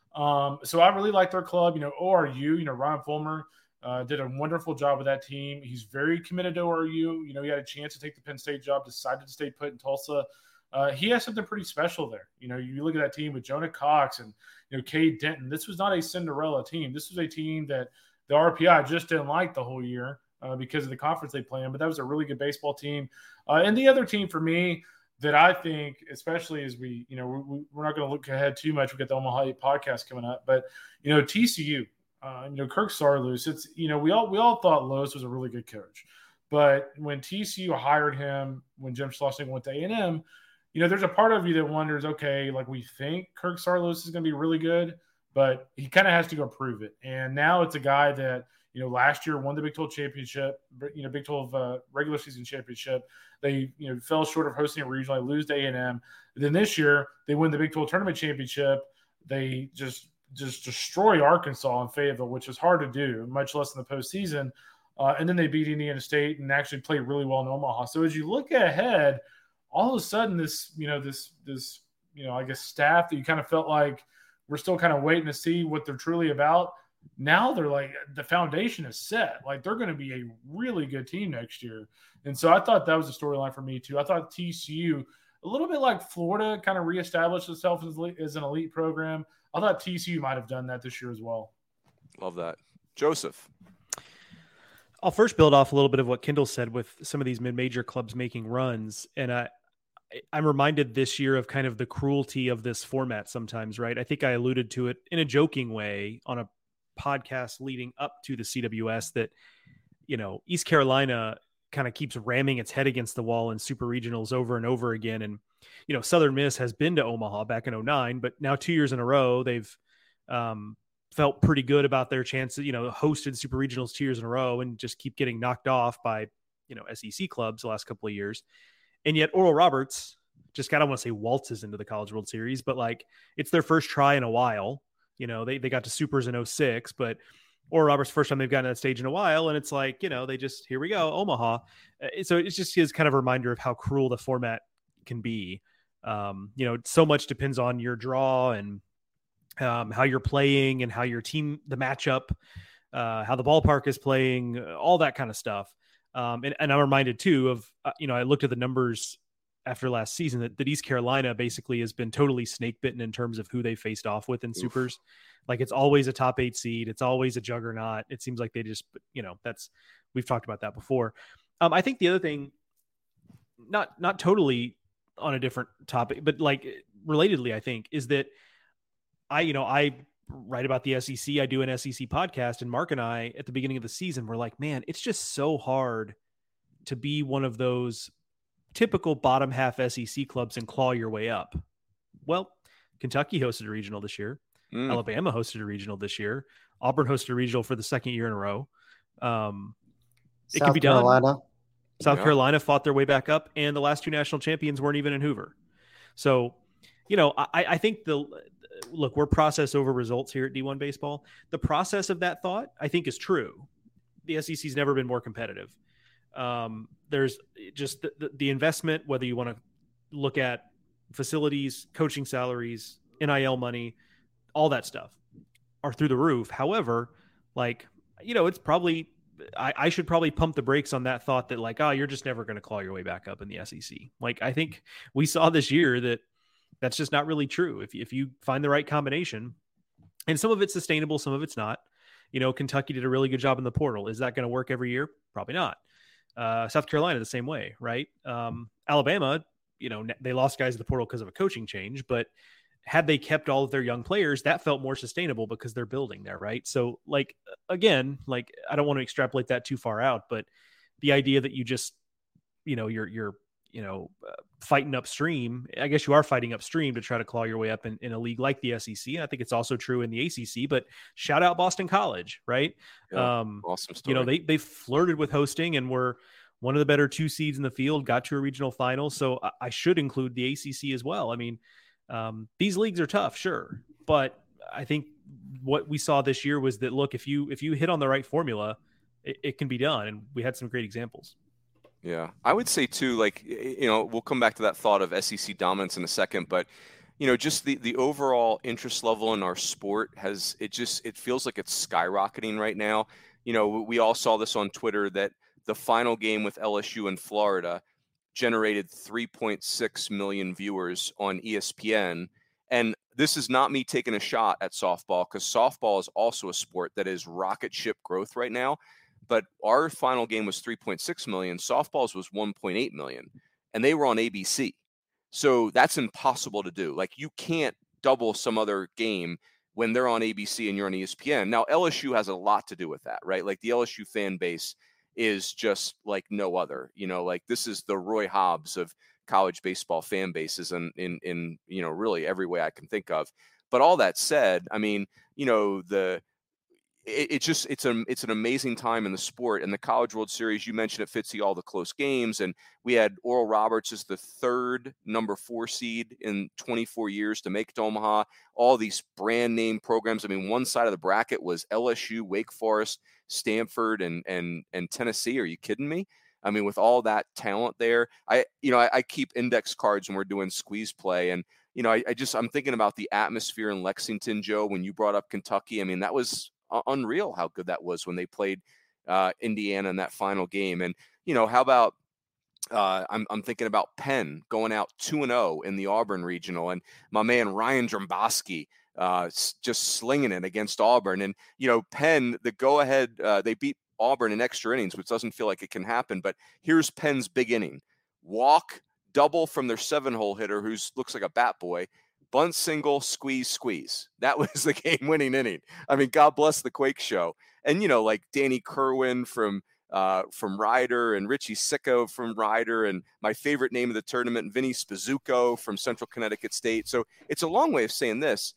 So I really like their club. ORU, Ryan Fulmer did a wonderful job with that team. He's very committed to ORU. He had a chance to take the Penn State job, decided to stay put in Tulsa. He has something pretty special there. You look at that team with Jonah Cox and, Cade Denton. This was not a Cinderella team. This was a team that the RPI just didn't like the whole year because of the conference they play in. But that was a really good baseball team. And the other team for me that I think, especially as we're not going to look ahead too much. We got the Omaha Heat podcast coming up. But, TCU, Kirk Saarloos, we all thought Lowe's was a really good coach. But when TCU hired him, when Jim Schlossnagle went to A&M, there's a part of you that wonders, okay, like we think Kirk Saarloos is going to be really good, but he kind of has to go prove it. And now it's a guy that, last year won the Big 12 championship, Big 12 regular season championship. They, fell short of hosting it regionally, lose to A&M. Then this year they win the Big 12 tournament championship. They just destroy Arkansas and Fayetteville, which is hard to do, much less in the postseason. And then they beat Indiana State and actually played really well in Omaha. So as you look ahead, all of a sudden this I guess staff that you kind of felt like we're still kind of waiting to see what they're truly about. Now they're like, the foundation is set. Like they're going to be a really good team next year. And so I thought that was a storyline for me too. I thought TCU, a little bit like Florida, kind of reestablished itself as an elite program. I thought TCU might have done that this year as well. Love that. Joseph. I'll first build off a little bit of what Kendall said with some of these mid-major clubs making runs. And I'm reminded this year of kind of the cruelty of this format sometimes, right? I think I alluded to it in a joking way on a podcast leading up to the CWS that, East Carolina kind of keeps ramming its head against the wall in super regionals over and over again. And, Southern Miss has been to Omaha back in 2009, but now 2 years in a row, they've felt pretty good about their chances, hosted super regionals 2 years in a row and just keep getting knocked off by, SEC clubs the last couple of years. And yet Oral Roberts just kind of want to say waltzes into the College World Series, but like it's their first try in a while. They got to supers in 2006, but Oral Roberts' first time they've gotten to that stage in a while. And it's like, they just, here we go, Omaha. So it's just his kind of a reminder of how cruel the format can be. So much depends on your draw and how you're playing and how your team, the matchup, how the ballpark is playing, all that kind of stuff. And I'm reminded too of, I looked at the numbers after last season that East Carolina basically has been totally snake bitten in terms of who they faced off with in supers. Like it's always a top 8 seed. It's always a juggernaut. It seems like they just, we've talked about that before. I think the other thing, not totally on a different topic, but like relatedly, I think is that I write about the SEC. I do an SEC podcast, and Mark and I at the beginning of the season were like, man, it's just so hard to be one of those typical bottom half SEC clubs and claw your way up. Well, Kentucky hosted a regional this year. Alabama hosted a regional this year. Auburn hosted a regional for the second year in a row. It can be done. South Carolina fought their way back up, and the last two national champions weren't even in Hoover. So, I think look, we're process over results here at D1 Baseball. The process of that thought, I think, is true. The SEC's never been more competitive. There's just the investment, whether you want to look at facilities, coaching salaries, NIL money, all that stuff are through the roof. However, it's probably, I should probably pump the brakes on that thought that you're just never going to claw your way back up in the SEC. I think we saw this year that that's just not really true. If you find the right combination, and some of it's sustainable, some of it's not. Kentucky did a really good job in the portal. Is that going to work every year? Probably not. South Carolina the same way, right? Alabama, they lost guys in the portal because of a coaching change, but had they kept all of their young players, that felt more sustainable because they're building there, right? So, again, I don't want to extrapolate that too far out, but the idea that you just, you're fighting upstream. I guess you are fighting upstream to try to claw your way up in a league like the SEC. And I think it's also true in the ACC, but shout out Boston College, right? Yeah, awesome story. They flirted with hosting and were one of the better 2 seeds in the field, got to a regional final. So I should include the ACC as well. I mean, these leagues are tough, sure. But I think what we saw this year was that, look, if you hit on the right formula, it can be done. And we had some great examples. Yeah, I would say too, we'll come back to that thought of SEC dominance in a second, but just the overall interest level in our sport it feels like it's skyrocketing right now. We all saw this on Twitter that the final game with LSU in Florida generated 3.6 million viewers on ESPN. And this is not me taking a shot at softball, because softball is also a sport that is rocket ship growth right now. But our final game was 3.6 million. Softball's was 1.8 million, and they were on ABC. So that's impossible to do. Like, you can't double some other game when they're on ABC and you're on ESPN. Now, LSU has a lot to do with that, right? Like, the LSU fan base is just like no other. Like, this is the Roy Hobbs of college baseball fan bases in really every way I can think of. But all that said, I mean, it's an amazing time in the sport. And the College World Series, you mentioned it, Fitzy, all the close games. And we had Oral Roberts as the third number 4 seed in 24 years to make it to Omaha. All these brand name programs. I mean, one side of the bracket was LSU, Wake Forest, Stanford, and Tennessee. Are you kidding me? I mean, with all that talent there, I keep index cards when we're doing squeeze play. And, I'm thinking about the atmosphere in Lexington, Joe, when you brought up Kentucky. I mean, that was unreal how good that was when they played Indiana in that final game. And, how about I'm thinking about Penn going out 2-0 in the Auburn regional, and my man Ryan Dromboski just slinging it against Auburn. And, Penn, the go-ahead, they beat Auburn in extra innings, which doesn't feel like it can happen. But here's Penn's big inning. Walk, double from their 7-hole hitter, who looks like a bat boy, bunt, single, squeeze. That was the game-winning inning. I mean, God bless the Quake show. And, like Danny Kerwin from Ryder, and Richie Sicko from Ryder, and my favorite name of the tournament, Vinny Spizzuco from Central Connecticut State. So it's a long way of saying this.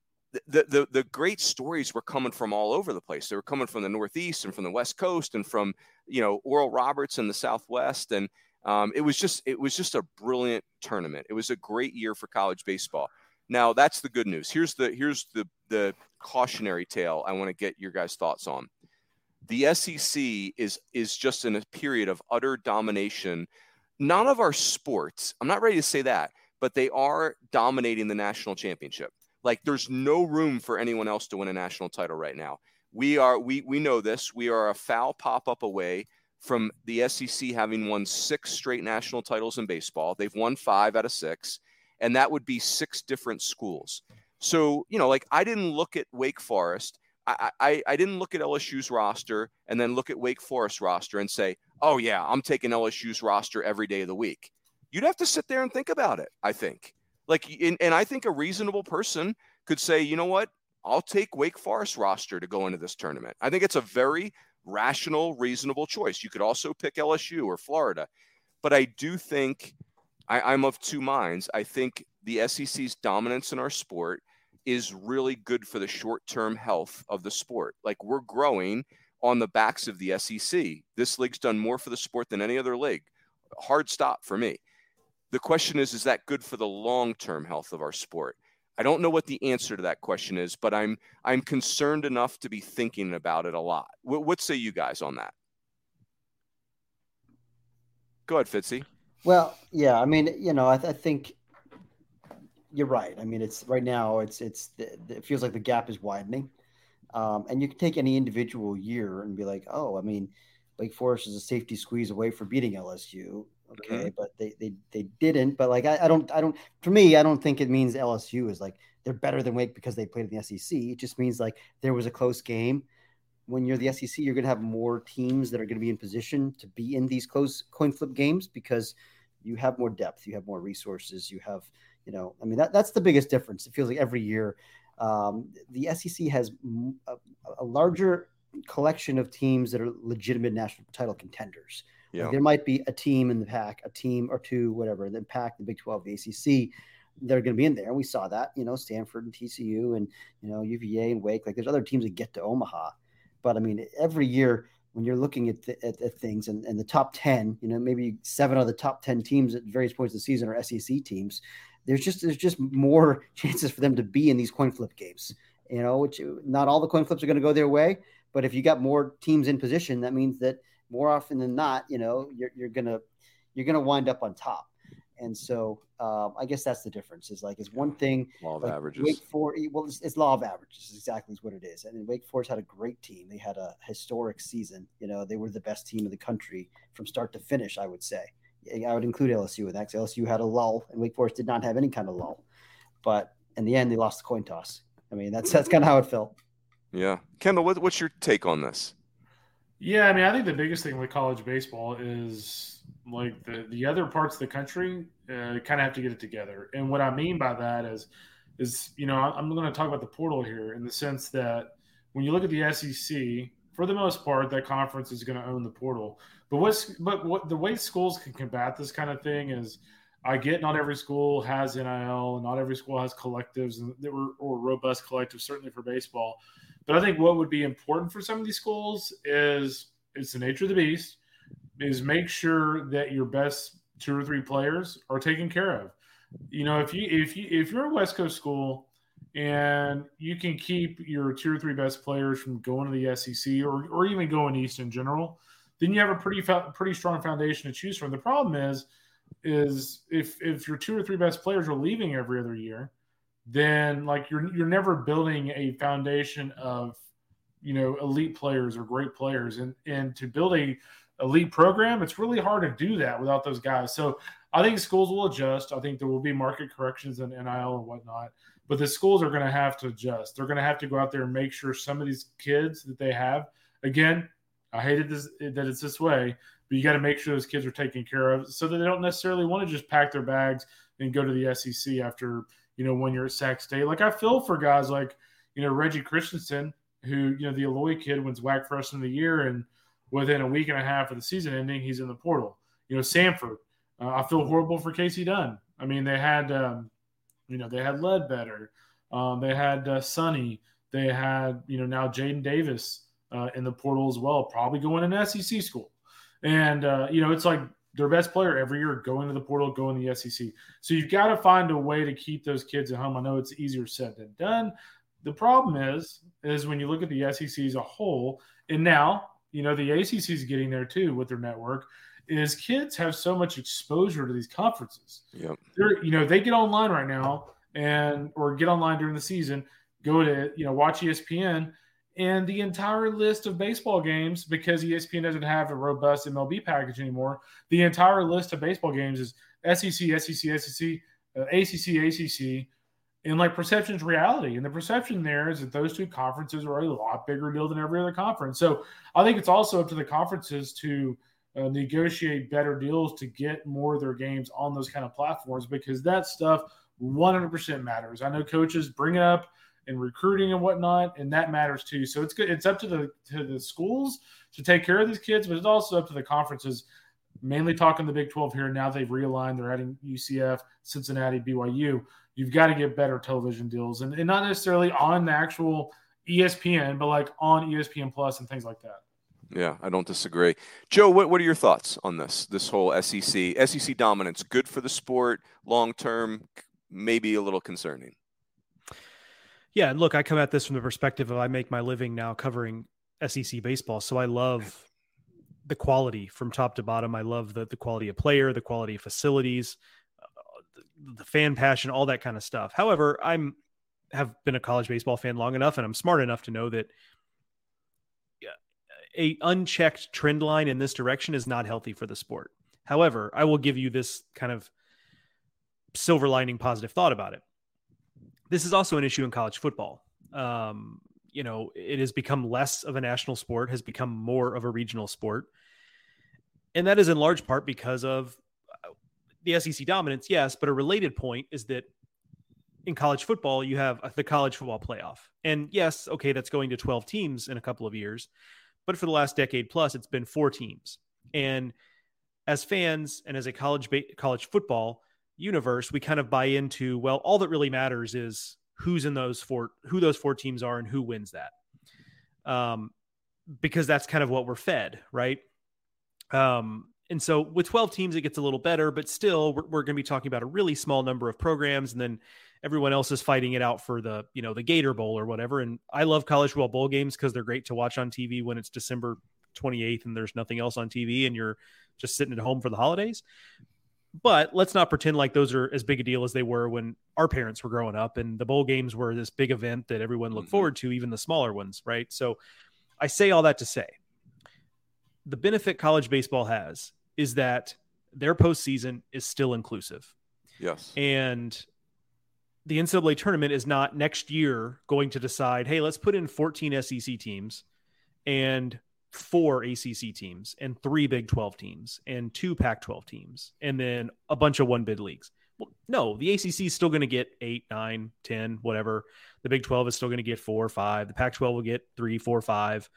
The great stories were coming from all over the place. They were coming from the Northeast and from the West Coast and from, Oral Roberts in the Southwest. And it was just a brilliant tournament. It was a great year for college baseball. Now, that's the good news. Here's the cautionary tale I want to get your guys' thoughts on. The SEC is just in a period of utter domination. None of our sports, I'm not ready to say that, but they are dominating the national championship. Like, there's no room for anyone else to win a national title right now. We know this. We are a foul pop-up away from the SEC having won 6 straight national titles in baseball. They've won 5 out of 6, and that would be 6 different schools. So, I didn't look at Wake Forest. I didn't look at LSU's roster and then look at Wake Forest roster and say, oh, yeah, I'm taking LSU's roster every day of the week. You'd have to sit there and think about it, I think. And I think a reasonable person could say, you know what, I'll take Wake Forest roster to go into this tournament. I think it's a very rational, reasonable choice. You could also pick LSU or Florida. But I do think I'm of two minds. I think the SEC's dominance in our sport is really good for the short-term health of the sport. Like, we're growing on the backs of the SEC. This league's done more for the sport than any other league. Hard stop for me. The question is that good for the long-term health of our sport? I don't know what the answer to that question is, but I'm concerned enough to be thinking about it a lot. What say you guys on that? Go ahead, Fitzy. Well, yeah, I mean, I think you're right. I mean, it's right now, it feels like the gap is widening. And you can take any individual year and be like, oh, I mean, Wake Forest is a safety squeeze away for beating LSU. Okay, but they didn't. But like, I don't. For me, I don't think it means LSU is like they're better than Wake because they played in the SEC. It just means like there was a close game. When you're the SEC, you're going to have more teams that are going to be in position to be in these close coin flip games because you have more depth, you have more resources, you have, I mean, that's the biggest difference. It feels like every year the SEC has a larger collection of teams that are legitimate national title contenders. Yeah. Like, there might be a team in the pack, a team or two, whatever, the pack, the Big 12, the ACC, they're going to be in there. And we saw that, Stanford and TCU and, UVA and Wake. Like, there's other teams that get to Omaha. But, I mean, every year when you're looking at things and the top 10, maybe 7 of the top 10 teams at various points of the season are SEC teams, there's just more chances for them to be in these coin flip games, which not all the coin flips are going to go their way. But if you got more teams in position, that means that more often than not, you're gonna wind up on top. And so I guess that's the difference. Is one thing law of like averages. Wake Forest, well, it's law of averages. Exactly is what it is. And Wake Forest had a great team. They had a historic season. They were the best team in the country from start to finish, I would say. I would include LSU in that, because LSU had a lull and Wake Forest did not have any kind of lull. But in the end, they lost the coin toss. I mean, that's kind of how it felt. Yeah. Kendall, what's your take on this? Yeah, I mean, I think the biggest thing with college baseball is like the other parts of the country kind of have to get it together. And what I mean by that is I'm going to talk about the portal here in the sense that when you look at the SEC, for the most part, that conference is going to own the portal. But what the way schools can combat this kind of thing is, I get not every school has NIL, and not every school has collectives or robust collectives, certainly for baseball. But I think what would be important for some of these schools is, it's the nature of the beast, is make sure that your best 2 or 3 players are taken care of. If you're a West Coast school and you can keep your 2 or 3 best players from going to the SEC or even going east in general, then you have a pretty strong foundation to choose from. The problem is if your 2 or 3 best players are leaving every other year, then like you're never building a foundation of elite players or great players, and to build a elite program, it's really hard to do that without those guys. So I think schools will adjust. I think there will be market corrections in NIL and whatnot, but the schools are going to have to adjust. They're going to have to go out there and make sure some of these kids that they have, again, I hated that it's this way, but you got to make sure those kids are taken care of so that they don't necessarily want to just pack their bags and go to the SEC after, 1 year at Sac State. Like, I feel for guys like, Reggie Christensen, who, the Eloy kid wins WAC Freshman of the Year, and within a week and a half of the season ending, he's in the portal. Sanford, I feel horrible for Casey Dunn. I mean, they had, they had Ledbetter, they had Sonny, they had, now Jaden Davis in the portal as well, probably going in an SEC school. And, it's like their best player every year going to the portal, going to the SEC. So you've got to find a way to keep those kids at home. I know it's easier said than done. The problem is when you look at the SEC as a whole, and now, the ACC is getting there too with their network, is kids have so much exposure to these conferences. Yep. They get online right now or get online during the season, go to, watch ESPN, and the entire list of baseball games, because ESPN doesn't have a robust MLB package anymore, the entire list of baseball games is SEC, ACC, and like perception's reality. And the perception there is that those 2 conferences are a lot bigger deal than every other conference. So I think it's also up to the conferences to negotiate better deals to get more of their games on those kind of platforms, because that stuff 100% matters. I know coaches bring it up in recruiting and whatnot, and that matters too. So it's good. It's up to the schools to take care of these kids, but it's also up to the conferences, mainly talking the Big 12 here. Now they've realigned. They're adding UCF, Cincinnati, BYU. You've got to get better television deals, and not necessarily on the actual ESPN, but like on ESPN Plus and things like that. Yeah, I don't disagree. Joe, what are your thoughts on this whole SEC dominance? Good for the sport, long-term, maybe a little concerning. Yeah, and look, I come at this from the perspective of I make my living now covering SEC baseball, so I love the quality from top to bottom. I love the quality of player, the quality of facilities, the fan passion, all that kind of stuff. However, have been a college baseball fan long enough, and I'm smart enough to know that a unchecked trend line in this direction is not healthy for the sport. However, I will give you this kind of silver lining positive thought about it. This is also an issue in college football. It has become less of a national sport, has become more of a regional sport. And that is in large part because of the SEC dominance, yes, but a related point is that in college football, you have the college football playoff. And yes, okay, that's going to 12 teams in a couple of years. But for the last decade plus, it's been 4 teams. And as fans and as a college football universe, we kind of buy into, well, all that really matters is who those 4 teams are and who wins that. Because that's kind of what we're fed, right? And so with 12 teams, it gets a little better, but still we're going to be talking about a really small number of programs, and then everyone else is fighting it out for the Gator Bowl or whatever. And I love college football bowl games because they're great to watch on TV when it's December 28th and there's nothing else on TV and you're just sitting at home for the holidays. But let's not pretend like those are as big a deal as they were when our parents were growing up and the bowl games were this big event that everyone looked forward to, even the smaller ones, right? So I say all that to say the benefit college baseball has is that their postseason is still inclusive. Yes. And the NCAA tournament is not next year going to decide, hey, let's put in 14 SEC teams and 4 ACC teams and 3 Big 12 teams and 2 Pac-12 teams and then a bunch of one bid leagues. Well, no, the ACC is still going to get 8, 9, 10, whatever. The Big 12 is still going to get 4 or 5. The Pac-12 will get 3, 4, 5.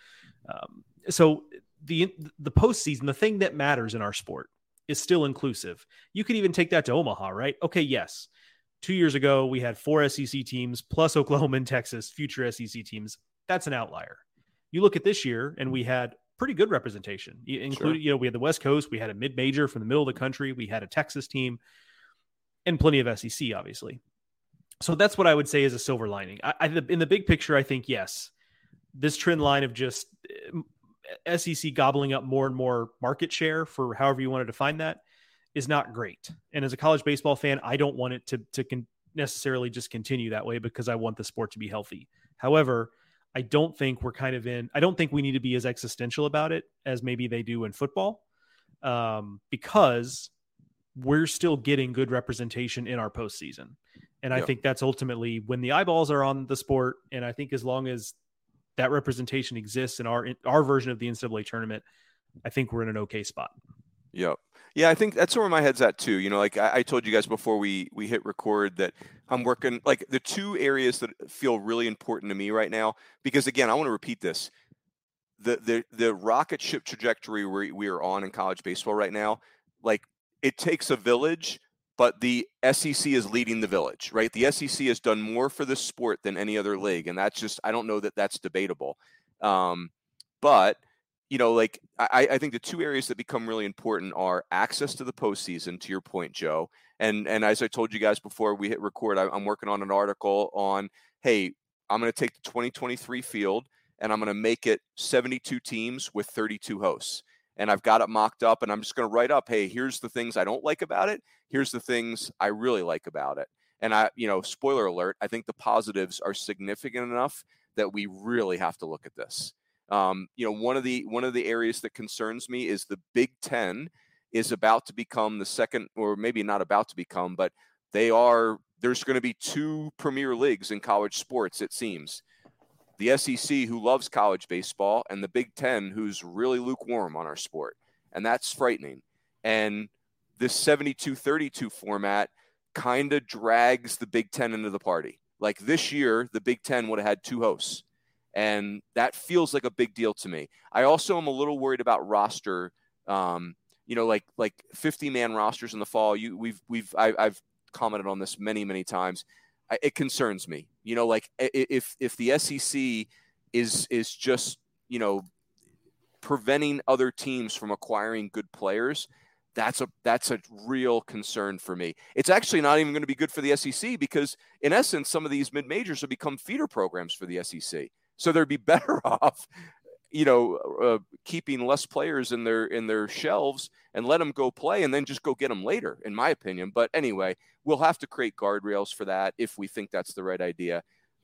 So the postseason, the thing that matters in our sport, is still inclusive. You could even take that to Omaha, right? Okay, yes. 2 years ago, we had 4 SEC teams plus Oklahoma and Texas, future SEC teams. That's an outlier. You look at this year, and we had pretty good representation, including, we had the West Coast, we had a mid-major from the middle of the country, we had a Texas team, and plenty of SEC, obviously. So that's what I would say is a silver lining. In the big picture, I think, yes, this trend line of just SEC gobbling up more and more market share, for however you want to define that, is not great. And as a college baseball fan, I don't want it to necessarily just continue that way, because I want the sport to be healthy. However, I don't think I don't think we need to be as existential about it as maybe they do in football, because we're still getting good representation in our postseason. And I think that's ultimately when the eyeballs are on the sport. And I think as long as that representation exists in our version of the NCAA tournament, I think we're in an okay spot. Yep. Yeah, I think that's where my head's at too. Like I told you guys before we hit record that I'm working, like, the 2 areas that feel really important to me right now, because again, I want to repeat this. The rocket ship trajectory we are on in college baseball right now, like, it takes a village, but the SEC is leading the village, right? The SEC has done more for this sport than any other league. And that's just, I don't know that that's debatable. But like, I think the 2 areas that become really important are access to the postseason, to your point, Joe. And as I told you guys before we hit record, I'm working on an article on, hey, I'm going to take the 2023 field and I'm going to make it 72 teams with 32 hosts. And I've got it mocked up, and I'm just going to write up, hey, here's the things I don't like about it. Here's the things I really like about it. And spoiler alert, I think the positives are significant enough that we really have to look at this. One of the areas that concerns me is the Big Ten is about to become the second, or maybe not about to become, but there's going to be 2 premier leagues in college sports, it seems. The SEC, who loves college baseball, and the Big Ten, who's really lukewarm on our sport. And that's frightening. And this 72-32 format kind of drags the Big Ten into the party. Like, this year, the Big Ten would have had 2 hosts. And that feels like a big deal to me. I also am a little worried about roster, like 50-man rosters in the fall. I've commented on this many, many times. It concerns me, like, if the SEC is just, preventing other teams from acquiring good players, that's a real concern for me. It's actually not even going to be good for the SEC, because in essence, some of these mid-majors will become feeder programs for the SEC. So they'd be better off, keeping less players in their shelves and let them go play, and then just go get them later, in my opinion. But anyway, we'll have to create guardrails for that if we think that's the right idea.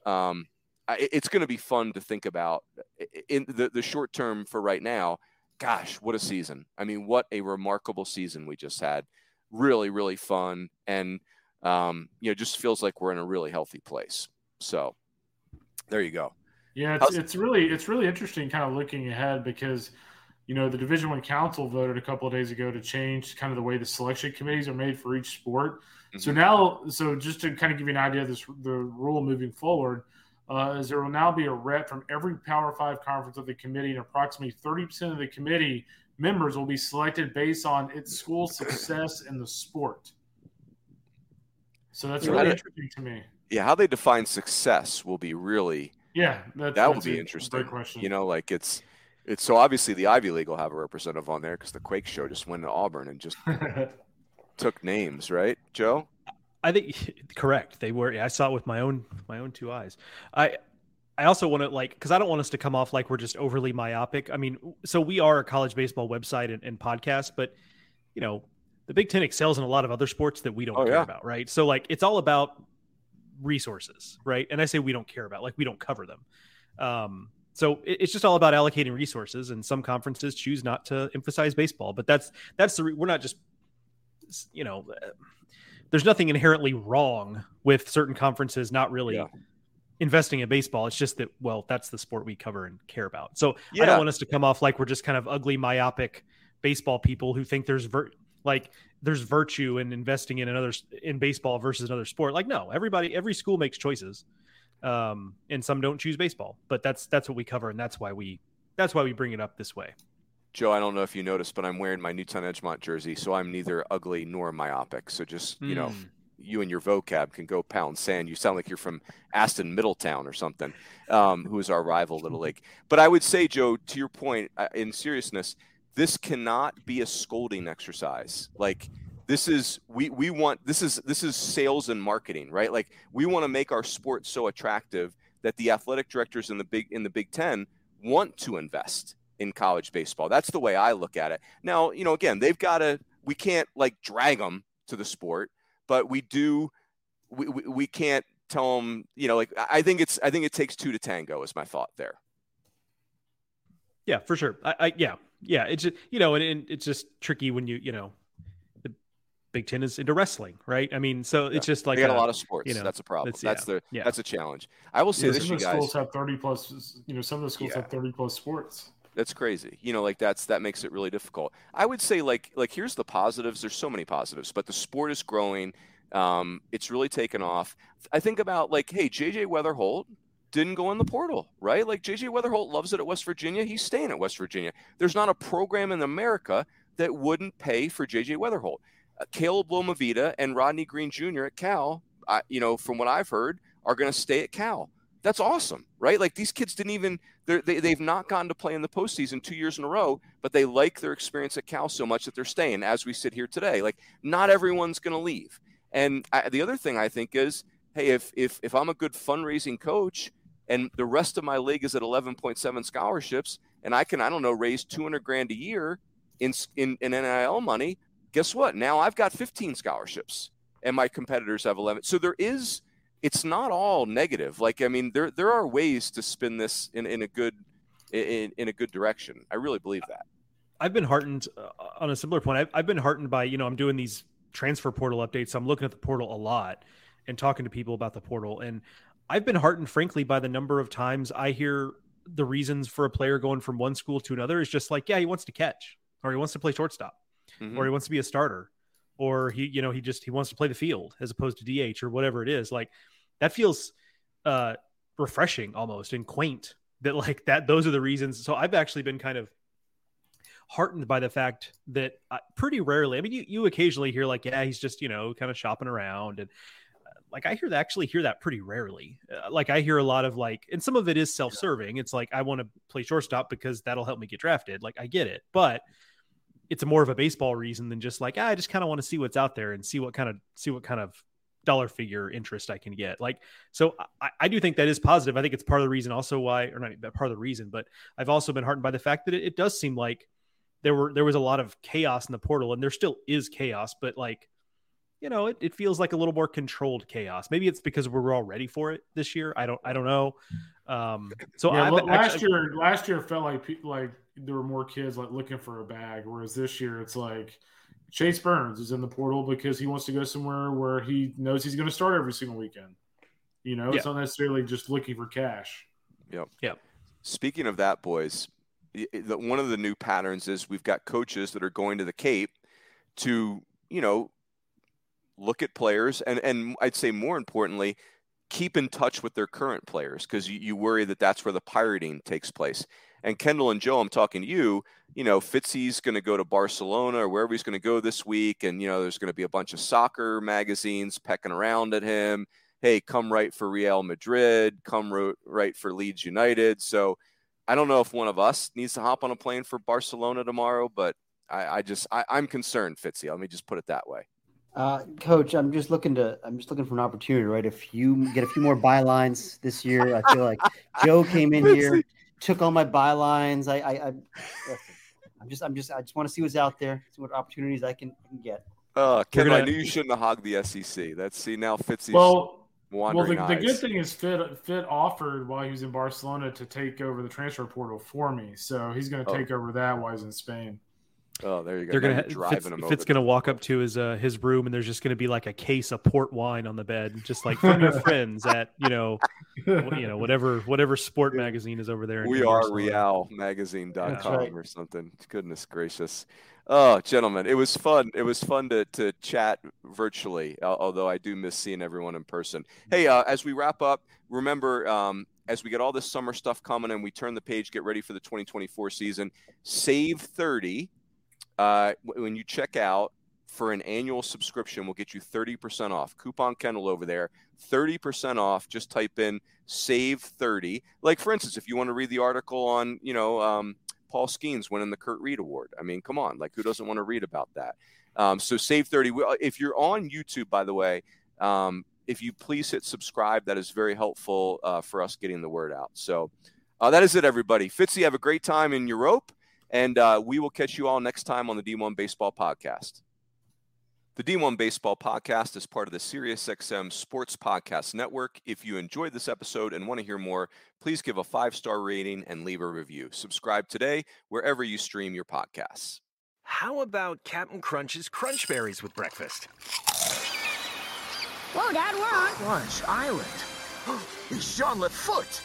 It's going to be fun to think about in the short term. For right now, gosh, what a season. I mean, what a remarkable season we just had. Really, really fun. And, just feels like we're in a really healthy place. So there you go. Yeah, it's really interesting kind of looking ahead, because, the Division I Council voted a couple of days ago to change kind of the way the selection committees are made for each sport. Mm-hmm. So just to kind of give you an idea of the rule moving forward, is there will now be a rep from every Power 5 conference of the committee, and approximately 30% of the committee members will be selected based on its school's success in the sport. So that's really interesting to me. Yeah, how they define success will be really – yeah, that would be interesting. Great question. Like it's so obviously the Ivy League will have a representative on there, because the Quake Show just went to Auburn and just took names, right, Joe? I think correct. They were. I saw it with my own 2 eyes. I also want to, because I don't want us to come off like we're just overly myopic. I mean, so we are a college baseball website and podcast, but the Big Ten excels in a lot of other sports that we don't care about, right? So like it's all about resources, right? And I say we don't care about, like we don't cover them. So it's just all about allocating resources, and some conferences choose not to emphasize baseball. But that's we're not just, there's nothing inherently wrong with certain conferences not really investing in baseball. It's just that, well, that's the sport we cover and care about. So I don't want us to come off like we're just kind of ugly, myopic baseball people who think there's virtue in investing in baseball versus another sport. Like, no, every school makes choices. And some don't choose baseball, but that's what we cover. And that's why we bring it up this way. Joe, I don't know if you noticed, but I'm wearing my Newtown Edgemont jersey, so I'm neither ugly nor myopic. So just, you and your vocab can go pound sand. You sound like you're from Aston Middletown or something, who is our rival Little League. But I would say, Joe, to your point, in seriousness, this cannot be a scolding exercise. Like, this is sales and marketing, right? Like, we want to make our sport so attractive that the athletic directors in the Big Ten want to invest in college baseball. That's the way I look at it. Now, again, we can't like drag them to the sport, but we can't tell them, I think it takes two to tango is my thought there. Yeah, for sure. Yeah. It's just, and it's just tricky when the Big Ten is into wrestling, right? I mean, so it's just like they got a lot of sports. That's a problem. That's a challenge. I will say this, you guys. Schools have 30 plus. Some of the schools have 30 plus sports. That's crazy. That makes it really difficult. I would say like here's the positives. There's so many positives, but the sport is growing. It's really taken off. I think about hey, JJ Weatherholt didn't go in the portal, right? Like JJ Weatherholt loves it at West Virginia. He's staying at West Virginia. There's not a program in America that wouldn't pay for JJ Weatherholt. Caleb Lomavita and Rodney Green Jr. at Cal, from what I've heard, are going to stay at Cal. That's awesome, right? Like these kids they've not gotten to play in the postseason 2 years in a row, but they like their experience at Cal so much that they're staying as we sit here today. Like not everyone's going to leave. And the other thing I think is, hey, if I'm a good fundraising coach and the rest of my league is at 11.7 scholarships and I can, raise $200,000 a year in NIL money, guess what? Now I've got 15 scholarships and my competitors have 11. So it's not all negative. Like, I mean, there are ways to spin this in a good direction. I really believe that. I've been heartened on a similar point. I've been heartened by, I'm doing these transfer portal updates. So I'm looking at the portal a lot and talking to people about the portal. And I've been heartened, frankly, by the number of times I hear the reasons for a player going from one school to another is just like, yeah, he wants to catch, or he wants to play shortstop, or he wants to be a starter, or he wants to play the field as opposed to DH or whatever it is. Like that feels refreshing almost and quaint that those are the reasons. So I've actually been kind of heartened by the fact that pretty rarely, I mean, you occasionally hear like, yeah, he's just, kind of shopping around. And like, I hear that pretty rarely. Like I hear a lot of like, and some of it is self-serving. It's like, I want to play shortstop because that'll help me get drafted. Like I get it, but it's more of a baseball reason than just like, I just kind of want to see what's out there and see what kind of dollar figure interest I can get. Like, so I do think that is positive. I think it's part of the reason also why, or not part of the reason, but I've also been heartened by the fact that it does seem like there was a lot of chaos in the portal, and there still is chaos, but like, it feels like a little more controlled chaos. Maybe it's because we're all ready for it this year. I don't know. So yeah, last year felt like there were more kids like looking for a bag, whereas this year it's like Chase Burns is in the portal because he wants to go somewhere where he knows he's going to start every single weekend. It's not necessarily just looking for cash. Yep. Speaking of that, boys, one of the new patterns is we've got coaches that are going to the Cape to, look at players and I'd say more importantly, keep in touch with their current players, because you worry that that's where the pirating takes place. And Kendall and Joe, I'm talking to you, Fitzy's going to go to Barcelona or wherever he's going to go this week. And, there's going to be a bunch of soccer magazines pecking around at him. Hey, come write for Real Madrid, come write for Leeds United. So I don't know if one of us needs to hop on a plane for Barcelona tomorrow, but I'm concerned, Fitzy. Let me just put it that way. Coach, I'm just looking for an opportunity, right? If you get a few more bylines this year, I feel like Joe came in here, took all my bylines. I just want to see what's out there, see what opportunities I can get. Ken, I knew you shouldn't have hogged the SEC. Now Fitzy's wandering the good thing is Fit offered while he was in Barcelona to take over the transfer portal for me. So he's going to take over that while he's in Spain. Oh, there you go. They're going to Fitz going to walk up to his room, and there's just going to be like a case of port wine on the bed, just like from your friends at whatever sport magazine is over there. We are realmagazine.com or something. Goodness gracious. Oh, gentlemen, it was fun. It was fun to chat virtually, although I do miss seeing everyone in person. Hey, as we wrap up, remember, as we get all this summer stuff coming and we turn the page, get ready for the 2024 season, Save 30. When you check out for an annual subscription, we'll get you 30% off. Coupon Kendall over there, 30% off. Just type in Save 30. Like, for instance, if you want to read the article on, Paul Skeens winning the Kurt Reed Award. I mean, come on, like, who doesn't want to read about that? So Save 30. If you're on YouTube, by the way, if you please hit subscribe, that is very helpful for us getting the word out. So that is it, everybody. Fitzy, have a great time in Europe. And we will catch you all next time on the D1 Baseball Podcast. The D1 Baseball Podcast is part of the SiriusXM Sports Podcast Network. If you enjoyed this episode and want to hear more, please give a 5-star rating and leave a review. Subscribe today wherever you stream your podcasts. How about Captain Crunch's Crunch Berries with breakfast? Whoa, Dad, we're on Crunch Island. It's Jean Foot.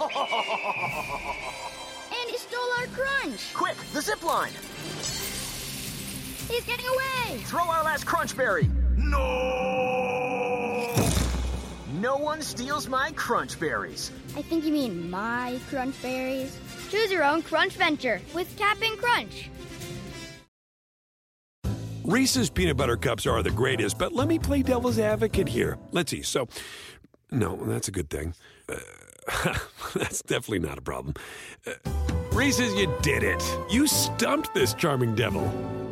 And he stole our crunch. Quick, the zip line. He's getting away. Throw our last crunch berry. No! No one steals my crunch berries. I think you mean my crunch berries. Choose your own crunch venture with Cap'n Crunch. Reese's peanut butter cups are the greatest, but let me play devil's advocate here. Let's see. So, no, that's a good thing. That's definitely not a problem. Reese's, you did it. You stumped this charming devil.